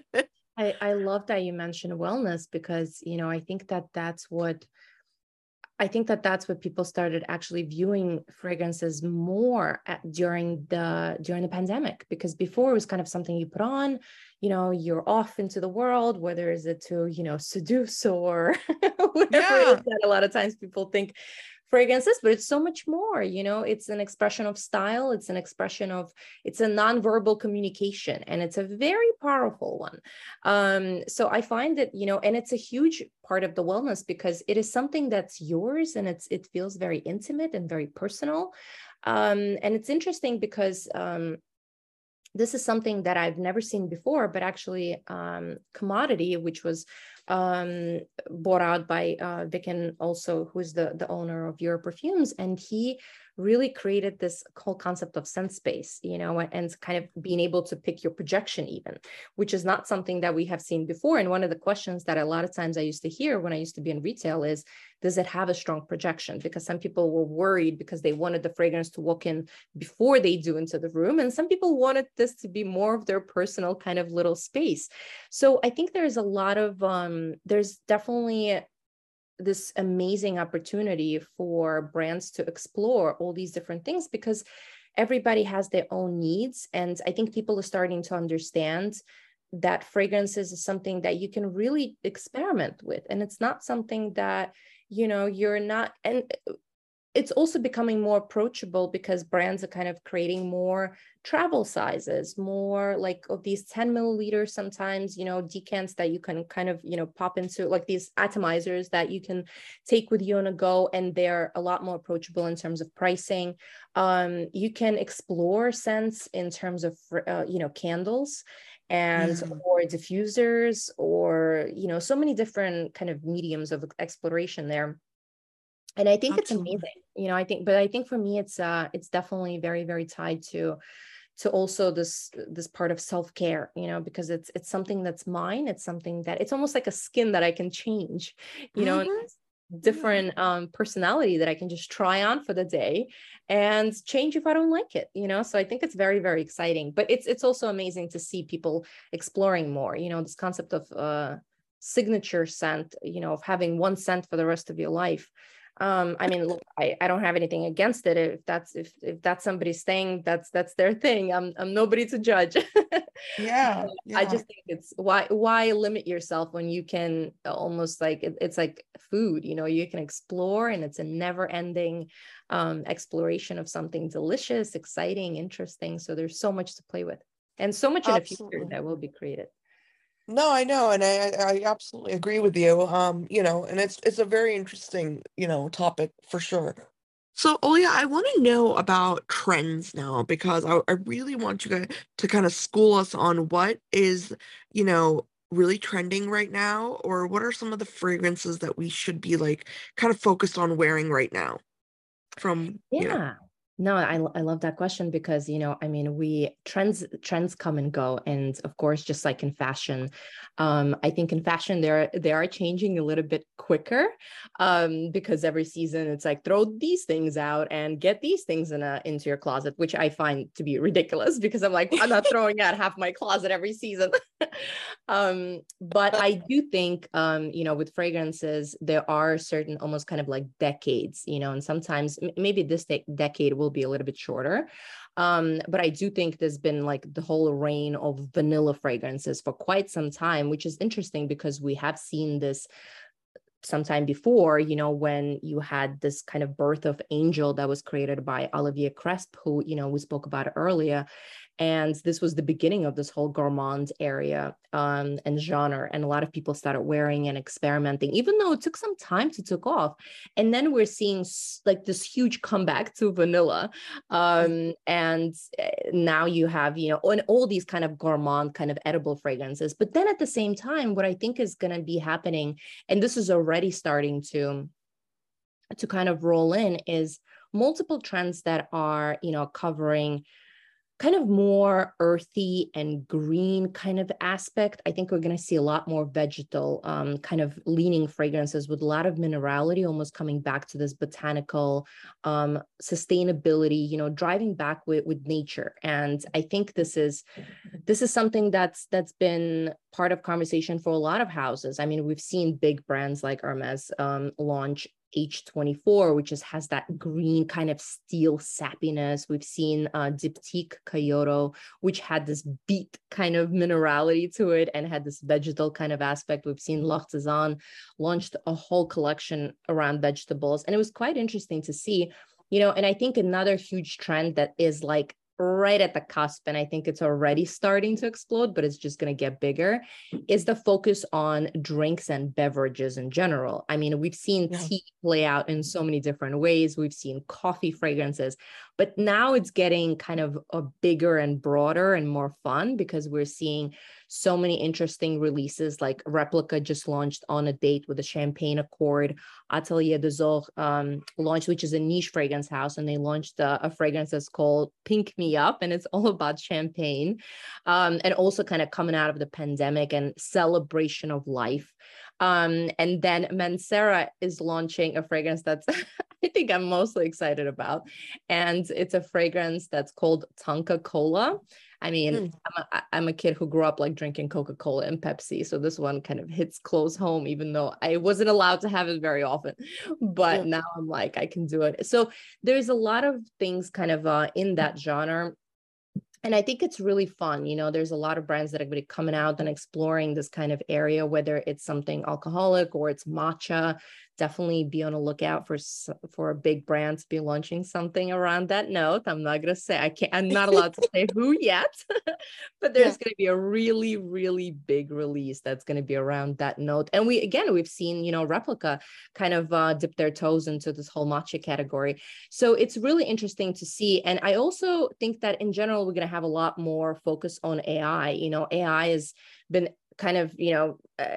I, I love that you mentioned wellness, because, you know, I think that that's what I think that that's what people started actually viewing fragrances more at, during the during the pandemic, because before it was kind of something you put on, you know, you're off into the world, whether is it to, you know, seduce or whatever it is Yeah. that a lot of times people think fragrances, but it's so much more. You know, it's an expression of style, it's an expression of, it's a nonverbal communication, and it's a very powerful one. Um so I find that, you know, and it's a huge part of the wellness, because it is something that's yours, and it's it feels very intimate and very personal. Um and it's interesting because um this is something that I've never seen before, but actually um, Commodity, which was um, bought out by uh, Vicken also, who's the, the owner of Euro Perfumes. And he really created this whole concept of scent space, you know, and kind of being able to pick your projection even, which is not something that we have seen before. And one of the questions that a lot of times I used to hear when I used to be in retail is, does it have a strong projection? Because some people were worried because they wanted the fragrance to walk in before they do into the room. And some people wanted this to be more of their personal kind of little space. So I think there's a lot of, um, there's definitely this amazing opportunity for brands to explore all these different things, because everybody has their own needs. And I think people are starting to understand that fragrances is something that you can really experiment with. And it's not something that, you know, you're not, and it's also becoming more approachable because brands are kind of creating more travel sizes, more like of these ten milliliters, sometimes, you know, decants that you can kind of, you know, pop into, like these atomizers that you can take with you on a go. And they're a lot more approachable in terms of pricing. Um, you can explore scents in terms of, uh, you know, candles and Yeah. or diffusers, or, you know, so many different kind of mediums of exploration there. And I think it's Absolutely. amazing, you know, I think, but I think for me, it's, uh, it's definitely very, very tied to, to also this, this part of self-care, you know, because it's, it's something that's mine. It's something that it's almost like a skin that I can change, you know, Mm-hmm. different um, personality that I can just try on for the day and change if I don't like it, you know? So I think it's very, very exciting, but it's, it's also amazing to see people exploring more, you know, this concept of uh, signature scent, you know, of having one scent for the rest of your life. Um, I mean, look, I, I don't have anything against it. If that's, if, if that's somebody's thing, that's, that's their thing. I'm, I'm nobody to judge. Yeah. I Yeah. just think it's why, why limit yourself when you can almost like, it, it's like food, you know, you can explore, and it's a never ending um, exploration of something delicious, exciting, interesting. So there's so much to play with. and so much in the future Absolutely. that will be created. No, I know, and I I I absolutely agree with you. Um, you know, and it's it's a very interesting, you know, topic for sure. So, oh yeah, I want to know about trends now because I, I really want you guys to kind of school us on what is, you know, really trending right now, or what are some of the fragrances that we should be like kind of focused on wearing right now from, you know. Yeah. No, I, I love that question because, you know, I mean, we trends trends come and go. And of course, just like in fashion, um, I think in fashion, they're they are changing a little bit quicker um, because every season it's like throw these things out and get these things in a, into your closet, which I find to be ridiculous because I'm like, I'm not throwing out half my closet every season. um, but I do think, um, you know, with fragrances, there are certain almost kind of like decades, you know, and sometimes m- maybe this de- decade will be a little bit shorter. Um, but I do think there's been like the whole reign of vanilla fragrances for quite some time, which is interesting because we have seen this sometime before, you know, when you had this kind of birth of Angel that was created by Olivier Cresp, who, you know, we spoke about earlier. And this was the beginning of this whole gourmand area um, and genre. And a lot of people started wearing and experimenting, even though it took some time to take off. And then we're seeing like this huge comeback to vanilla. Um, and eh, now you have, you know, and all these kind of gourmand, kind of edible fragrances. But then at the same time, what I think is going to be happening, and this is already starting to, to kind of roll in, is multiple trends that are, you know, covering kind of more earthy and green kind of aspect. I think we're going to see a lot more vegetal um, kind of leaning fragrances with a lot of minerality, almost coming back to this botanical um, sustainability, you know, driving back with, with nature. And I think this is this is something that's that's been part of conversation for a lot of houses. I mean, we've seen big brands like Hermes um, launch H twenty-four, which just has that green kind of steel sappiness. We've seen uh, Diptyque Kyoto, which had this beet kind of minerality to it and had this vegetal kind of aspect. We've seen L'Artisan launched a whole collection around vegetables. And it was quite interesting to see, you know, and I think another huge trend that is like right at the cusp, and I think it's already starting to explode, but it's just going to get bigger, is the focus on drinks and beverages in general. I mean, we've seen Yeah. tea play out in so many different ways. We've seen coffee fragrances, but now it's getting kind of a bigger and broader and more fun because we're seeing so many interesting releases. Like Replica just launched On a Date with a Champagne Accord. Atelier des Ors um, launched, which is a niche fragrance house, and they launched a, a fragrance that's called Pink Me Up, and it's all about champagne, um, and also kind of coming out of the pandemic and celebration of life. Um, and then Mancera is launching a fragrance that's I think I'm mostly excited about, and it's a fragrance that's called Tonka Cola. I mean, Mm. I'm a, I'm a kid who grew up like drinking Coca-Cola and Pepsi. So this one kind of hits close home, even though I wasn't allowed to have it very often. But Yeah. now I'm like, I can do it. So there's a lot of things kind of uh, in that genre. And I think it's really fun. You know, there's a lot of brands that are going to be coming out and exploring this kind of area, whether it's something alcoholic or it's matcha. Definitely be on a lookout for for a big brand to be launching something around that note. I'm not going to say, I can't, I'm not allowed to say who yet, but Yeah. there's going to be a really, really big release that's going to be around that note. And we, again, we've seen, you know, Replica kind of uh, dip their toes into this whole matcha category. So it's really interesting to see. And I also think that in general, we're going to have a lot more focus on A I. You know, A I has been kind of, you know, uh,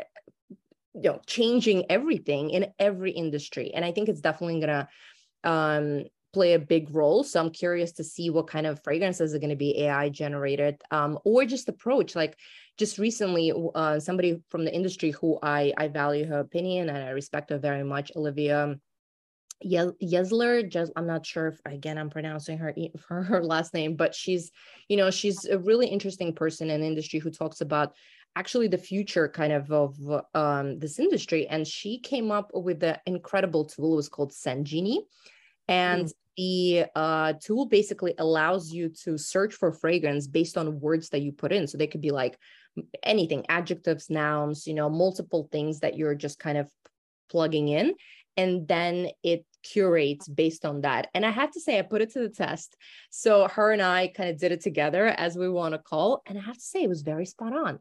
you know, changing everything in every industry. And I think it's definitely going to um, play a big role. So I'm curious to see what kind of fragrances are going to be A I generated um, or just approach. Like just recently, uh, somebody from the industry who I, I value her opinion and I respect her very much, Olivia Yesler, just I'm not sure if again I'm pronouncing her her, her last name, but she's, you know, she's a really interesting person in the industry who talks about actually the future kind of of um, this industry. And she came up with an incredible tool. It was called Sengini. And Mm. the uh, tool basically allows you to search for fragrance based on words that you put in. So they could be like anything, adjectives, nouns, you know, multiple things that you're just kind of plugging in, and then it curates based on that. And I have to say, I put it to the test. So her and I kind of did it together, as we want to call, and I have to say it was very spot on.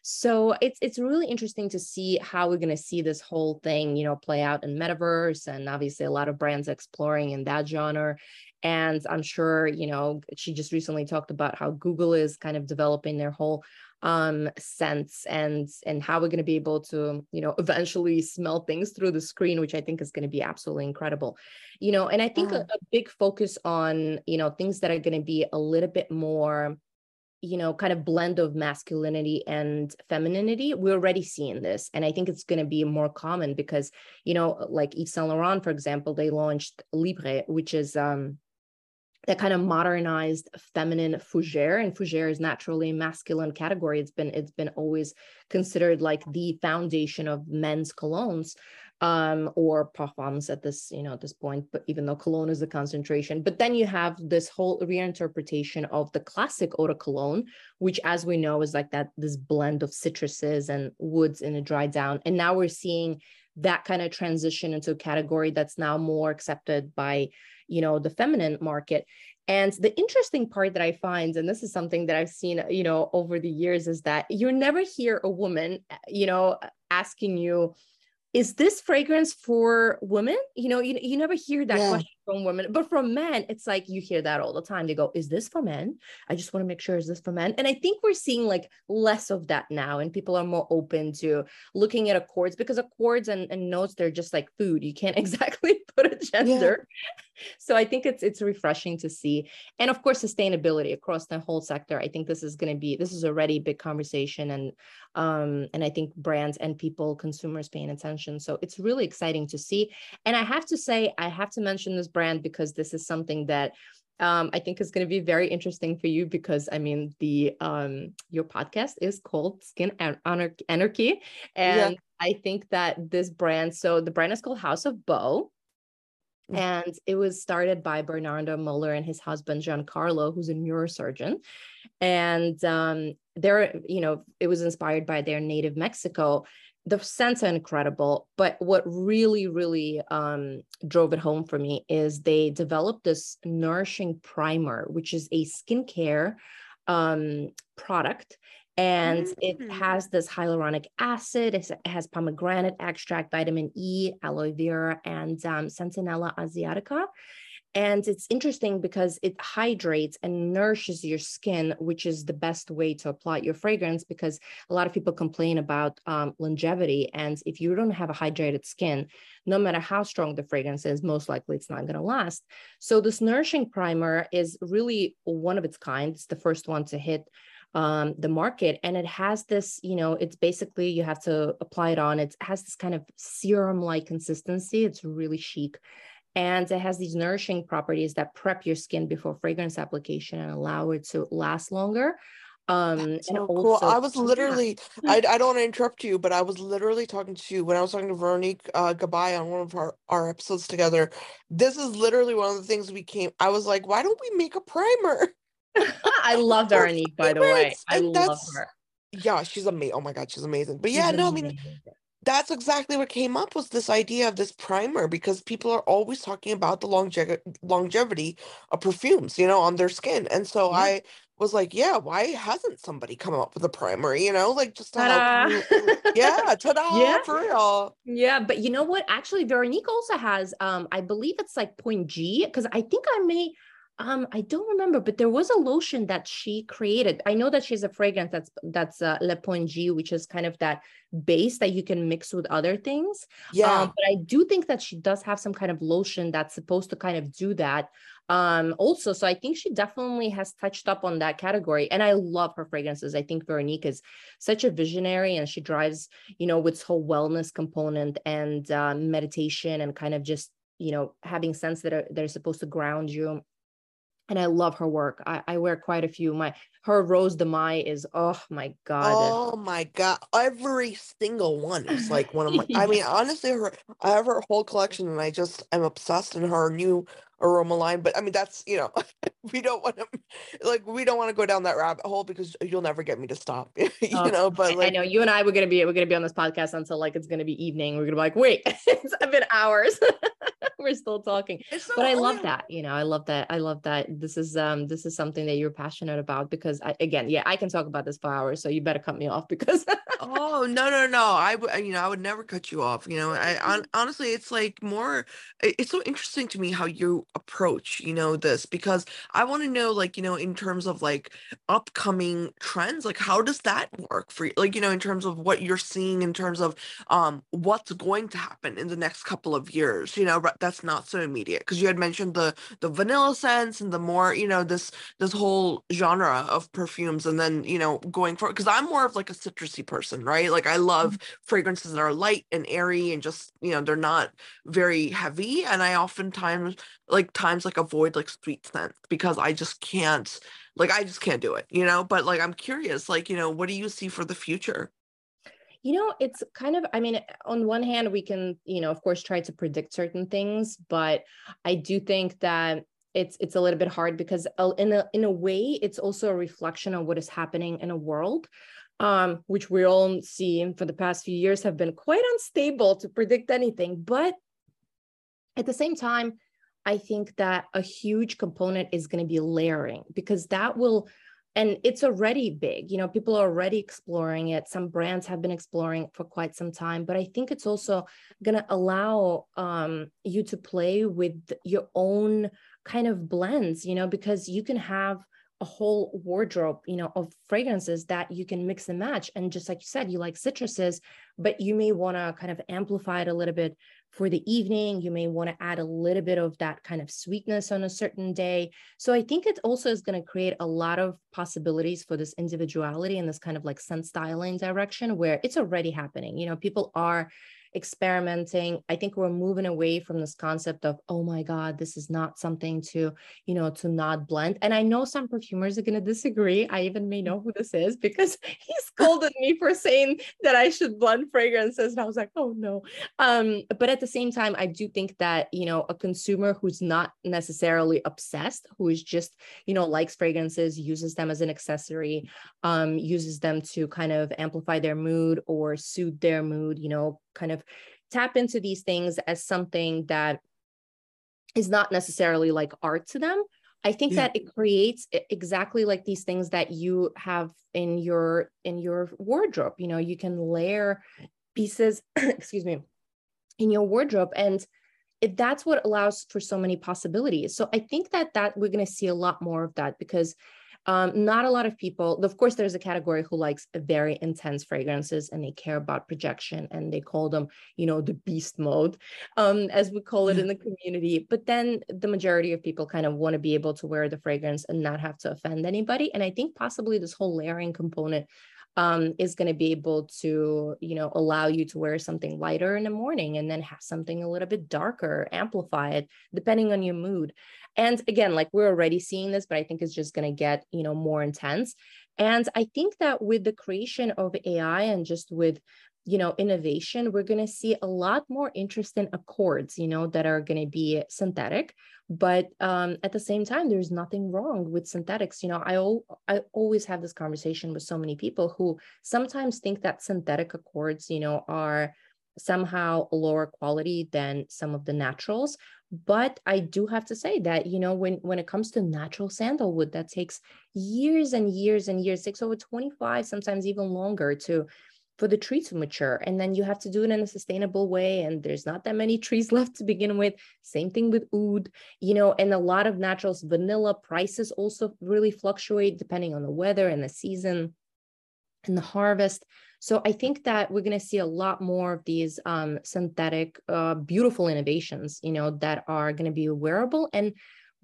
So it's it's really interesting to see how we're going to see this whole thing, you know, play out in metaverse, and obviously a lot of brands exploring in that genre. And I'm sure, you know, she just recently talked about how Google is kind of developing their whole um sense, and and how we're going to be able to, you know, eventually smell things through the screen, which I think is going to be absolutely incredible. You know, and I think Yeah. a, a big focus on, you know, things that are going to be a little bit more, you know, kind of blend of masculinity and femininity. We're already seeing this. And I think it's going to be more common because, you know, like Yves Saint Laurent, for example, they launched Libre, which is um that kind of modernized feminine fougere, and fougere is naturally a masculine category. It's been it's been always considered like the foundation of men's colognes, um, or parfums at this, you know, at this point. But even though cologne is a concentration, but then you have this whole reinterpretation of the classic eau de cologne, which, as we know, is like that this blend of citruses and woods in a dry down. And now we're seeing that kind of transition into a category that's now more accepted by, you know, the feminine market. And the interesting part that I find, and this is something that I've seen, you know, over the years, is that you never hear a woman, you know, asking you, is this fragrance for women? You know, you, you never hear that Yeah. question from women, but from men, it's like you hear that all the time. They go, is this for men? I just want to make sure, is this for men? And I think we're seeing like less of that now, and people are more open to looking at accords, because accords and, and notes, they're just like food. You can't exactly put a gender. Yeah. So I think it's it's refreshing to see. And of course, sustainability across the whole sector. I think this is going to be, this is already a big conversation. And um, and I think brands and people, consumers paying attention. So it's really exciting to see. And I have to say, I have to mention this brand because this is something that um, I think is going to be very interesting for you, because I mean, the um, your podcast is called Skin Anarchy. And yeah. I think that this brand, so the brand is called House of Beau. And it was started by Bernardo Muller and his husband, Giancarlo, who's a neurosurgeon. And um, they're, you know, it was inspired by their native Mexico. The scents are incredible. But what really, really um, drove it home for me is they developed this nourishing primer, which is a skincare um, product. And it has this hyaluronic acid, it has pomegranate extract, vitamin E, aloe vera, and um, Centinella asiatica. And it's interesting because it hydrates and nourishes your skin, which is the best way to apply your fragrance, because a lot of people complain about um, longevity. And if you don't have a hydrated skin, no matter how strong the fragrance is, most likely it's not going to last. So this nourishing primer is really one of its kind. It's the first one to hit Um, the market, and it has this, you know, it's basically, you have to apply it on, it has this kind of serum-like consistency. It's really chic, and it has these nourishing properties that prep your skin before fragrance application and allow it to last longer. Um, That's and so also, cool. I was literally, yeah. I, I don't want to interrupt you, but I was literally talking to you when I was talking to Veronique uh, Gabay on one of our, our episodes together. This is literally one of the things we came, I was like, why don't we make a primer? I love Veronique, by the way. I and love that's, her. Yeah, she's amazing. Oh my God, she's amazing. But She's yeah, no, I amazing. mean, that's exactly what came up, was this idea of this primer, because people are always talking about the longe- longevity of perfumes, you know, on their skin. And so Yeah. I was like, yeah, why hasn't somebody come up with a primer, you know, like just to Ta-da. help you. Yeah, ta-da, Yeah. for real. Yeah, but you know what? Actually, Veronique also has, um, I believe it's like Point G, because I think I may, um, I don't remember, but there was a lotion that she created. I know that she has a fragrance that's that's uh, Le Point G, which is kind of that base that you can mix with other things. Yeah. Um, but I do think that she does have some kind of lotion that's supposed to kind of do that. Um, also, so I think she definitely has touched up on that category, and I love her fragrances. I think Veronique is such a visionary, and she drives, you know, with this whole wellness component and uh, meditation, and kind of just, you know, having scents that are they're supposed to ground you. and I love her work. I, I wear quite a few. My her Rose de Mai is, oh my God. Oh my God. Every single one is like one of my, I Yeah. mean, honestly, her, I have her whole collection and I just, I'm obsessed in her new aroma line. But I mean, that's, you know, we don't want to, like, we don't want to go down that rabbit hole because you'll never get me to stop, you Oh, know, but I, I like, know you and I were gonna be we're gonna be on this podcast until like it's gonna be evening. We're gonna be like, wait, it's been hours. We're still talking. it's But not I love only, that, you know, I love that. I love that this is um this is something that you're passionate about because I, again, yeah, I can talk about this for hours, so you better cut me off because oh no no no I would you know I would never cut you off you know I on, honestly it's like more it- it's so interesting to me how you approach you know this because I want to know like you know in terms of like upcoming trends like how does that work for you like you know in terms of what you're seeing in terms of um what's going to happen in the next couple of years you know but that's not so immediate because you had mentioned the the vanilla scents and the more you know this this whole genre of perfumes and then you know going for because I'm more of like a citrusy person right like I love fragrances that are light and airy and just you know they're not very heavy and I oftentimes like times like avoid like sweet scents because I just can't like I just can't do it you know but like I'm curious like you know what do you see for the future. you know, it's kind of, I mean, on one hand, we can, you know, of course, try to predict certain things, but I do think that it's it's a little bit hard because uh, in a in a way, it's also a reflection of what is happening in a world, um, which we all see for the past few years have been quite unstable to predict anything. But at the same time, I think that a huge component is going to be layering because that will, and it's already big. You know, people are already exploring it. Some brands have been exploring it for quite some time, but I think it's also going to allow um, you to play with your own kind of blends, you know, because you can have a whole wardrobe, you know, of fragrances that you can mix and match. And just like you said, you like citruses, but you may want to kind of amplify it a little bit for the evening. You may want to add a little bit of that kind of sweetness on a certain day. So I think it also is going to create a lot of possibilities for this individuality and this kind of like scent styling direction where it's already happening. You know, people are experimenting. I think we're moving away from this concept of, oh my God, this is not something to, you know, to not blend. And I know some perfumers are going to disagree. I even may know who this is because he scolded me for saying that I should blend fragrances. And I was like, oh no. Um, but at the same time, I do think that, you know, a consumer who's not necessarily obsessed, who is just, you know, likes fragrances, uses them as an accessory, um, uses them to kind of amplify their mood or soothe their mood, you know, kind of tap into these things as something that is not necessarily like art to them. I think Yeah. that it creates exactly like these things that you have in your in your wardrobe. You know, you can layer pieces, excuse me, in your wardrobe, and it, that's what allows for so many possibilities. So I think that that we're going to see a lot more of that because um, not a lot of people, of course, there's a category who likes very intense fragrances and they care about projection and they call them, you know, the beast mode, um, as we call it Yeah. in the community. But then the majority of people kind of want to be able to wear the fragrance and not have to offend anybody. And I think possibly this whole layering component um, is going to be able to, you know, allow you to wear something lighter in the morning and then have something a little bit darker, amplify it depending on your mood. And again, like we're already seeing this, but I think it's just going to get, you know, more intense. And I think that with the creation of A I and just with, you know, innovation, we're going to see a lot more interesting accords, you know, that are going to be synthetic. But um, at the same time, there's nothing wrong with synthetics. You know, I, al- I always have this conversation with so many people who sometimes think that synthetic accords, you know, are somehow lower quality than some of the naturals. But I do have to say that, you know, when, when it comes to natural sandalwood, that takes years and years and years, it takes over twenty-five, sometimes even longer to for the tree to mature. And then you have to do it in a sustainable way. And there's not that many trees left to begin with. Same thing with oud, you know, and a lot of naturals, vanilla prices also really fluctuate depending on the weather and the season and the harvest. So I think that we're going to see a lot more of these um, synthetic, uh, beautiful innovations, you know, that are going to be wearable and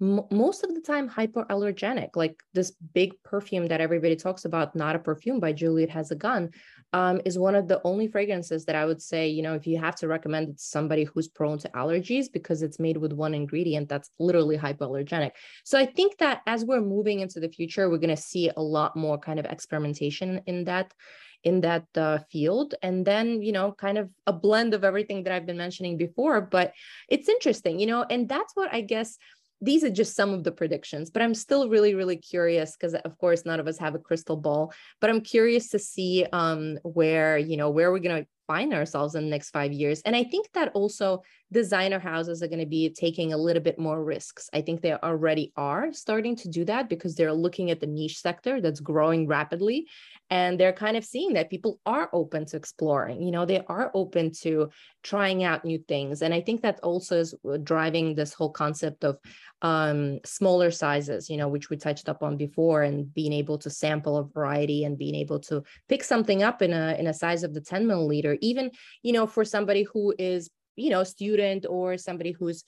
m- most of the time hypoallergenic, like this big perfume that everybody talks about, Not a Perfume by Juliet Has a Gun, um, is one of the only fragrances that I would say, you know, if you have to recommend it to somebody who's prone to allergies, because it's made with one ingredient that's literally hypoallergenic. So I think that as we're moving into the future, we're going to see a lot more kind of experimentation in that in that uh, field, and then, you know, kind of a blend of everything that I've been mentioning before. But it's interesting, you know, and that's what I guess, these are just some of the predictions, but I'm still really, really curious because, of course, none of us have a crystal ball, but I'm curious to see um, where, you know, where we're going to find ourselves in the next five years. And I think that also designer houses are going to be taking a little bit more risks. I think they already are starting to do that because they're looking at the niche sector that's growing rapidly. And they're kind of seeing that people are open to exploring, you know, they are open to trying out new things. And I think that also is driving this whole concept of um, smaller sizes, you know, which we touched up on before, and being able to sample a variety and being able to pick something up in a in a size of the ten milliliter, even, you know, for somebody who is, you know, student or somebody who's,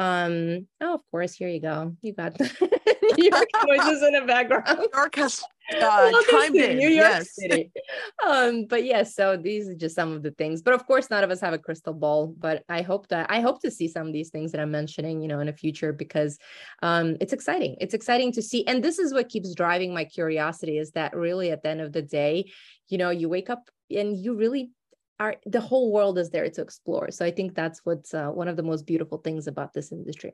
um, oh, of course, here you go. You got the New York noises in the background. New York has uh, chimed to in. New York Yes. City. Um, but yes, so these are just some of the things. But of course, none of us have a crystal ball. But I hope that I hope to see some of these things that I'm mentioning, you know, in the future, because um, it's exciting. It's exciting to see, and this is what keeps driving my curiosity. Is that really at the end of the day, you know, you wake up and you really are, the whole world is there to explore. So I think that's what's uh, one of the most beautiful things about this industry.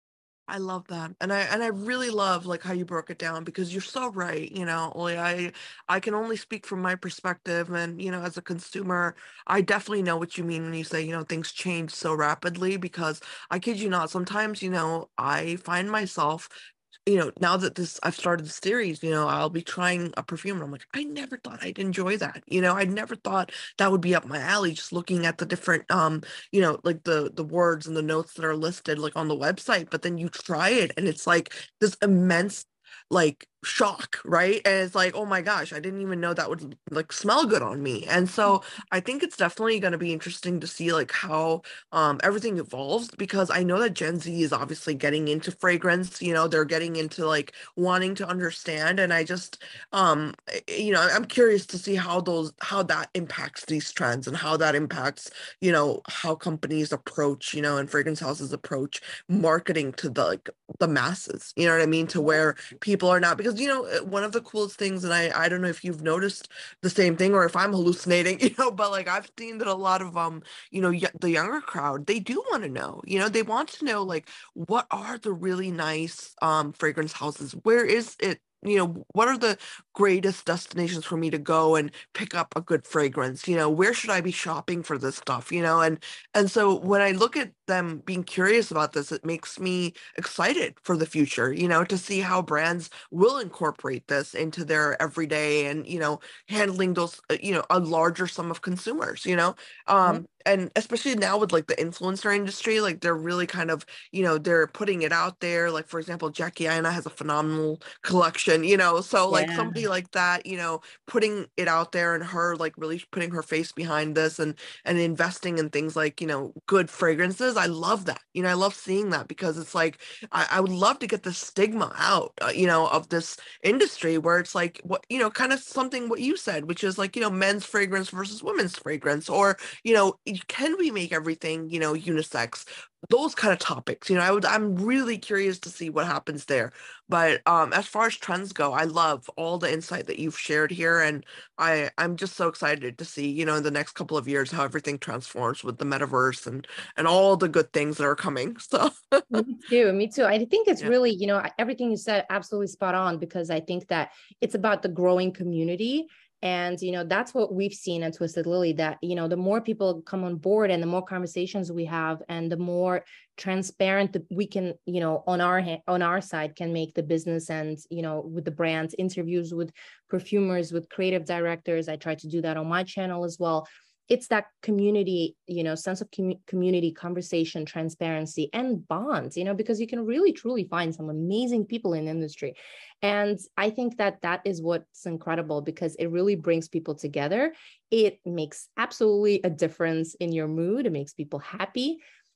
I love that. And I and I really love like how you broke it down, because you're so right, you know, like I I can only speak from my perspective, and you know, as a consumer, I definitely know what you mean when you say, you know, things change so rapidly, because I kid you not, sometimes, you know, I find myself, you know, now that this I've started the series, you know, I'll be trying a perfume and I'm like, I never thought I'd enjoy that. You know, I never thought that would be up my alley, just looking at the different um, you know, like the the words and the notes that are listed like on the website, but then you try it and it's like this immense like shock, right? And it's like, oh my gosh, I didn't even know that would like smell good on me. And so I think it's definitely going to be interesting to see like how um everything evolves, because I know that Gen Z is obviously getting into fragrance, you know, they're getting into like wanting to understand. And I just um eh, you know, I'm curious to see how those how that impacts these trends, and how that impacts, you know, how companies approach, you know, and fragrance houses approach marketing to the like the masses, you know what I mean, to where people are not, because you know, uh, one of the coolest things, and I I don't know if you've noticed the same thing or if I'm hallucinating, you know, but like I've seen that a lot of um, you know, y- the younger crowd, they do want to know, you know, they want to know like what are the really nice um fragrance houses? Where is it? You know, what are the greatest destinations for me to go and pick up a good fragrance? You know, where should I be shopping for this stuff? You know, and and so when I look at them being curious about this, it makes me excited for the future, you know, to see how brands will incorporate this into their everyday, and, you know, handling those, uh, you know, a larger sum of consumers, you know, Mhm. um, and especially now with like the influencer industry, like they're really kind of, you know, they're putting it out there. Like, for example, Jackie Aina has a phenomenal collection, you know, so like Yeah. somebody like that, you know, putting it out there, and her like really putting her face behind this, and and investing in things like, you know, good fragrances. I love that. You know, I love seeing that, because it's like I, I would love to get the stigma out, uh, you know, of this industry, where it's like what, you know, kind of something what you said, which is like, you know, men's fragrance versus women's fragrance, or, you know, can we make everything, you know, unisex? Those kind of topics, you know, I would, I'm really curious to see what happens there. But um, as far as trends go, I love all the insight that you've shared here, and I, I'm just so excited to see, you know, in the next couple of years how everything transforms with the metaverse, and and all the good things that are coming. So Me too. Me too. I think it's yeah. really, you know, everything you said, absolutely spot on, because I think that it's about the growing community. And, you know, that's what we've seen at Twisted Lily, that, you know, the more people come on board and the more conversations we have, and the more transparent that we can, you know, on our ha- on our side can make the business, and, you know, with the brands, interviews with perfumers, with creative directors. I try to do that on my channel as well. It's that community, you know, sense of com- community, conversation, transparency, and bonds, you know, because you can really truly find some amazing people in the industry. And I think that that is what's incredible, because it really brings people together. It makes absolutely a difference in your mood. It makes people happy.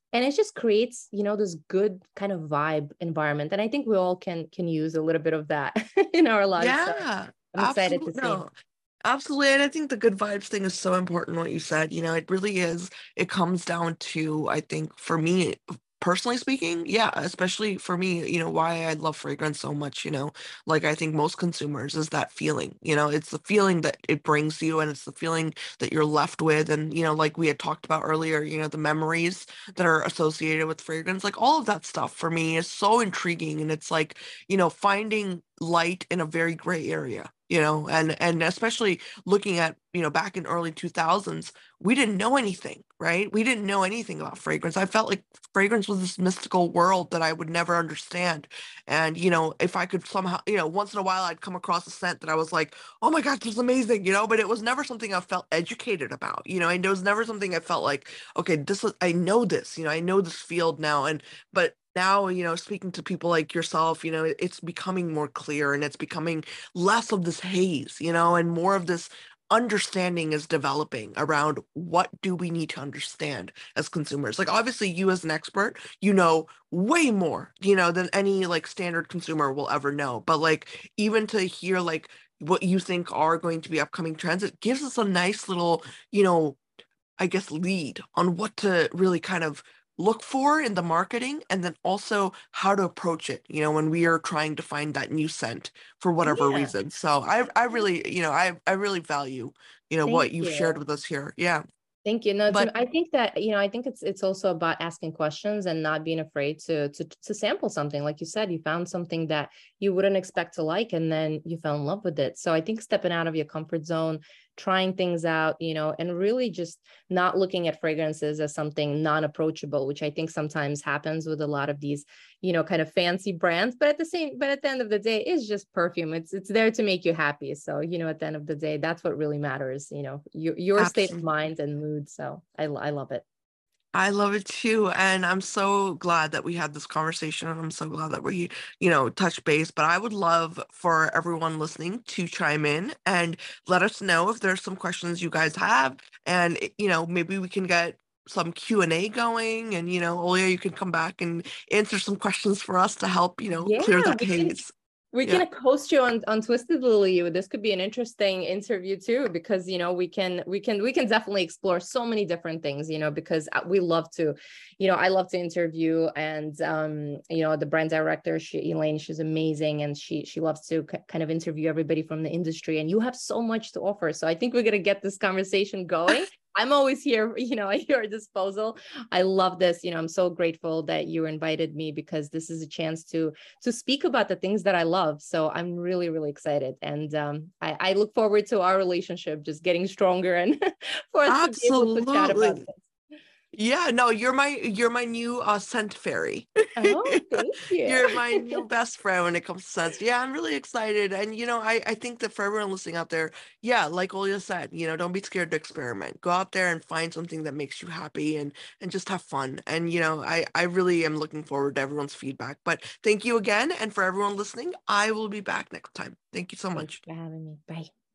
and it just creates, you know, this good kind of vibe environment. And I think we all can can use a little bit of that in our lives. So Yeah, I'm excited to absolutely. see. No, absolutely. And I think the good vibes thing is so important, what you said. You know, it really is. It comes down to, I think, for me, personally speaking, yeah, especially for me, you know, why I love fragrance so much, you know, like I think most consumers is that feeling, you know, it's the feeling that it brings you and it's the feeling that you're left with. And, you know, like we had talked about earlier, you know, the memories that are associated with fragrance, like all of that stuff for me is so intriguing. And it's like, you know, finding light in a very gray area, you know, and and especially looking at, you know, back in early two thousands, we didn't know anything, right? We didn't know anything about fragrance. I felt like fragrance was this mystical world that I would never understand. And, you know, if I could somehow, you know, once in a while I'd come across a scent that I was like, oh my God, this is amazing, you know, but it was never something I felt educated about, you know, and it was never something I felt like, okay, this is, I know this, you know, I know this field now. And, but now, you know, speaking to people like yourself, you know, it- it's becoming more clear and it's becoming less of this haze, you know, and more of this understanding is developing around what do we need to understand as consumers. Like obviously you as an expert, you know way more, you know, than any like standard consumer will ever know. But like even to hear like what you think are going to be upcoming trends, it gives us a nice little, you know, I guess, lead on what to really kind of look for in the marketing and then also how to approach it, you know, when we are trying to find that new scent for whatever Yeah. reason. So I I really, you know, I I really value, you know, Thank what you've shared you. with us here. Yeah. Thank you. No, it's, But I think that, you know, I think it's it's also about asking questions and not being afraid to to to sample something. Like you said, you found something that you wouldn't expect to like, and then you fell in love with it. So I think stepping out of your comfort zone, trying things out, you know, and really just not looking at fragrances as something non-approachable, which I think sometimes happens with a lot of these, you know, kind of fancy brands. But at the same, but at the end of the day, it's just perfume. It's it's there to make you happy. So, you know, at the end of the day, that's what really matters, you know, your your state of absolutely. mind and mood. So I I love it. I love it too. And I'm so glad that we had this conversation and I'm so glad that we, you know, touched base. But I would love for everyone listening to chime in and let us know if there's some questions you guys have. And, eh, you know, maybe we can get some Q and A going and, you know, Olia, you can come back and answer some questions for us to help, you know, Yeah, clear that we can haze. we Yeah. can host you on on Twisted Lily. This could be an interesting interview too, because you know we can we can we can definitely explore so many different things. You know, because uh, we love to, you know, I love to interview, and um, you know, the brand director, she Elaine, she's amazing, and she she loves to k- kind of interview everybody from the industry, and you have so much to offer. So I think we're gonna get this conversation going. I'm always here, you know, at your disposal. I love this. You know, I'm so grateful that you invited me because this is a chance to to speak about the things that I love. So I'm really, really excited. And um, I, I look forward to our relationship just getting stronger and for us to be able to chat about Absolutely. this. Yeah, no, you're my you're my new uh scent fairy. Oh, thank you. You're my new best friend when it comes to scents. Yeah, I'm really excited. And you know, I I think that for everyone listening out there, yeah, like Olya said, you know, don't be scared to experiment. Go out there and find something that makes you happy and and just have fun. And you know, I I really am looking forward to everyone's feedback. But thank you again, and for everyone listening, I will be back next time. Thank you so Thanks much. for having me. Bye.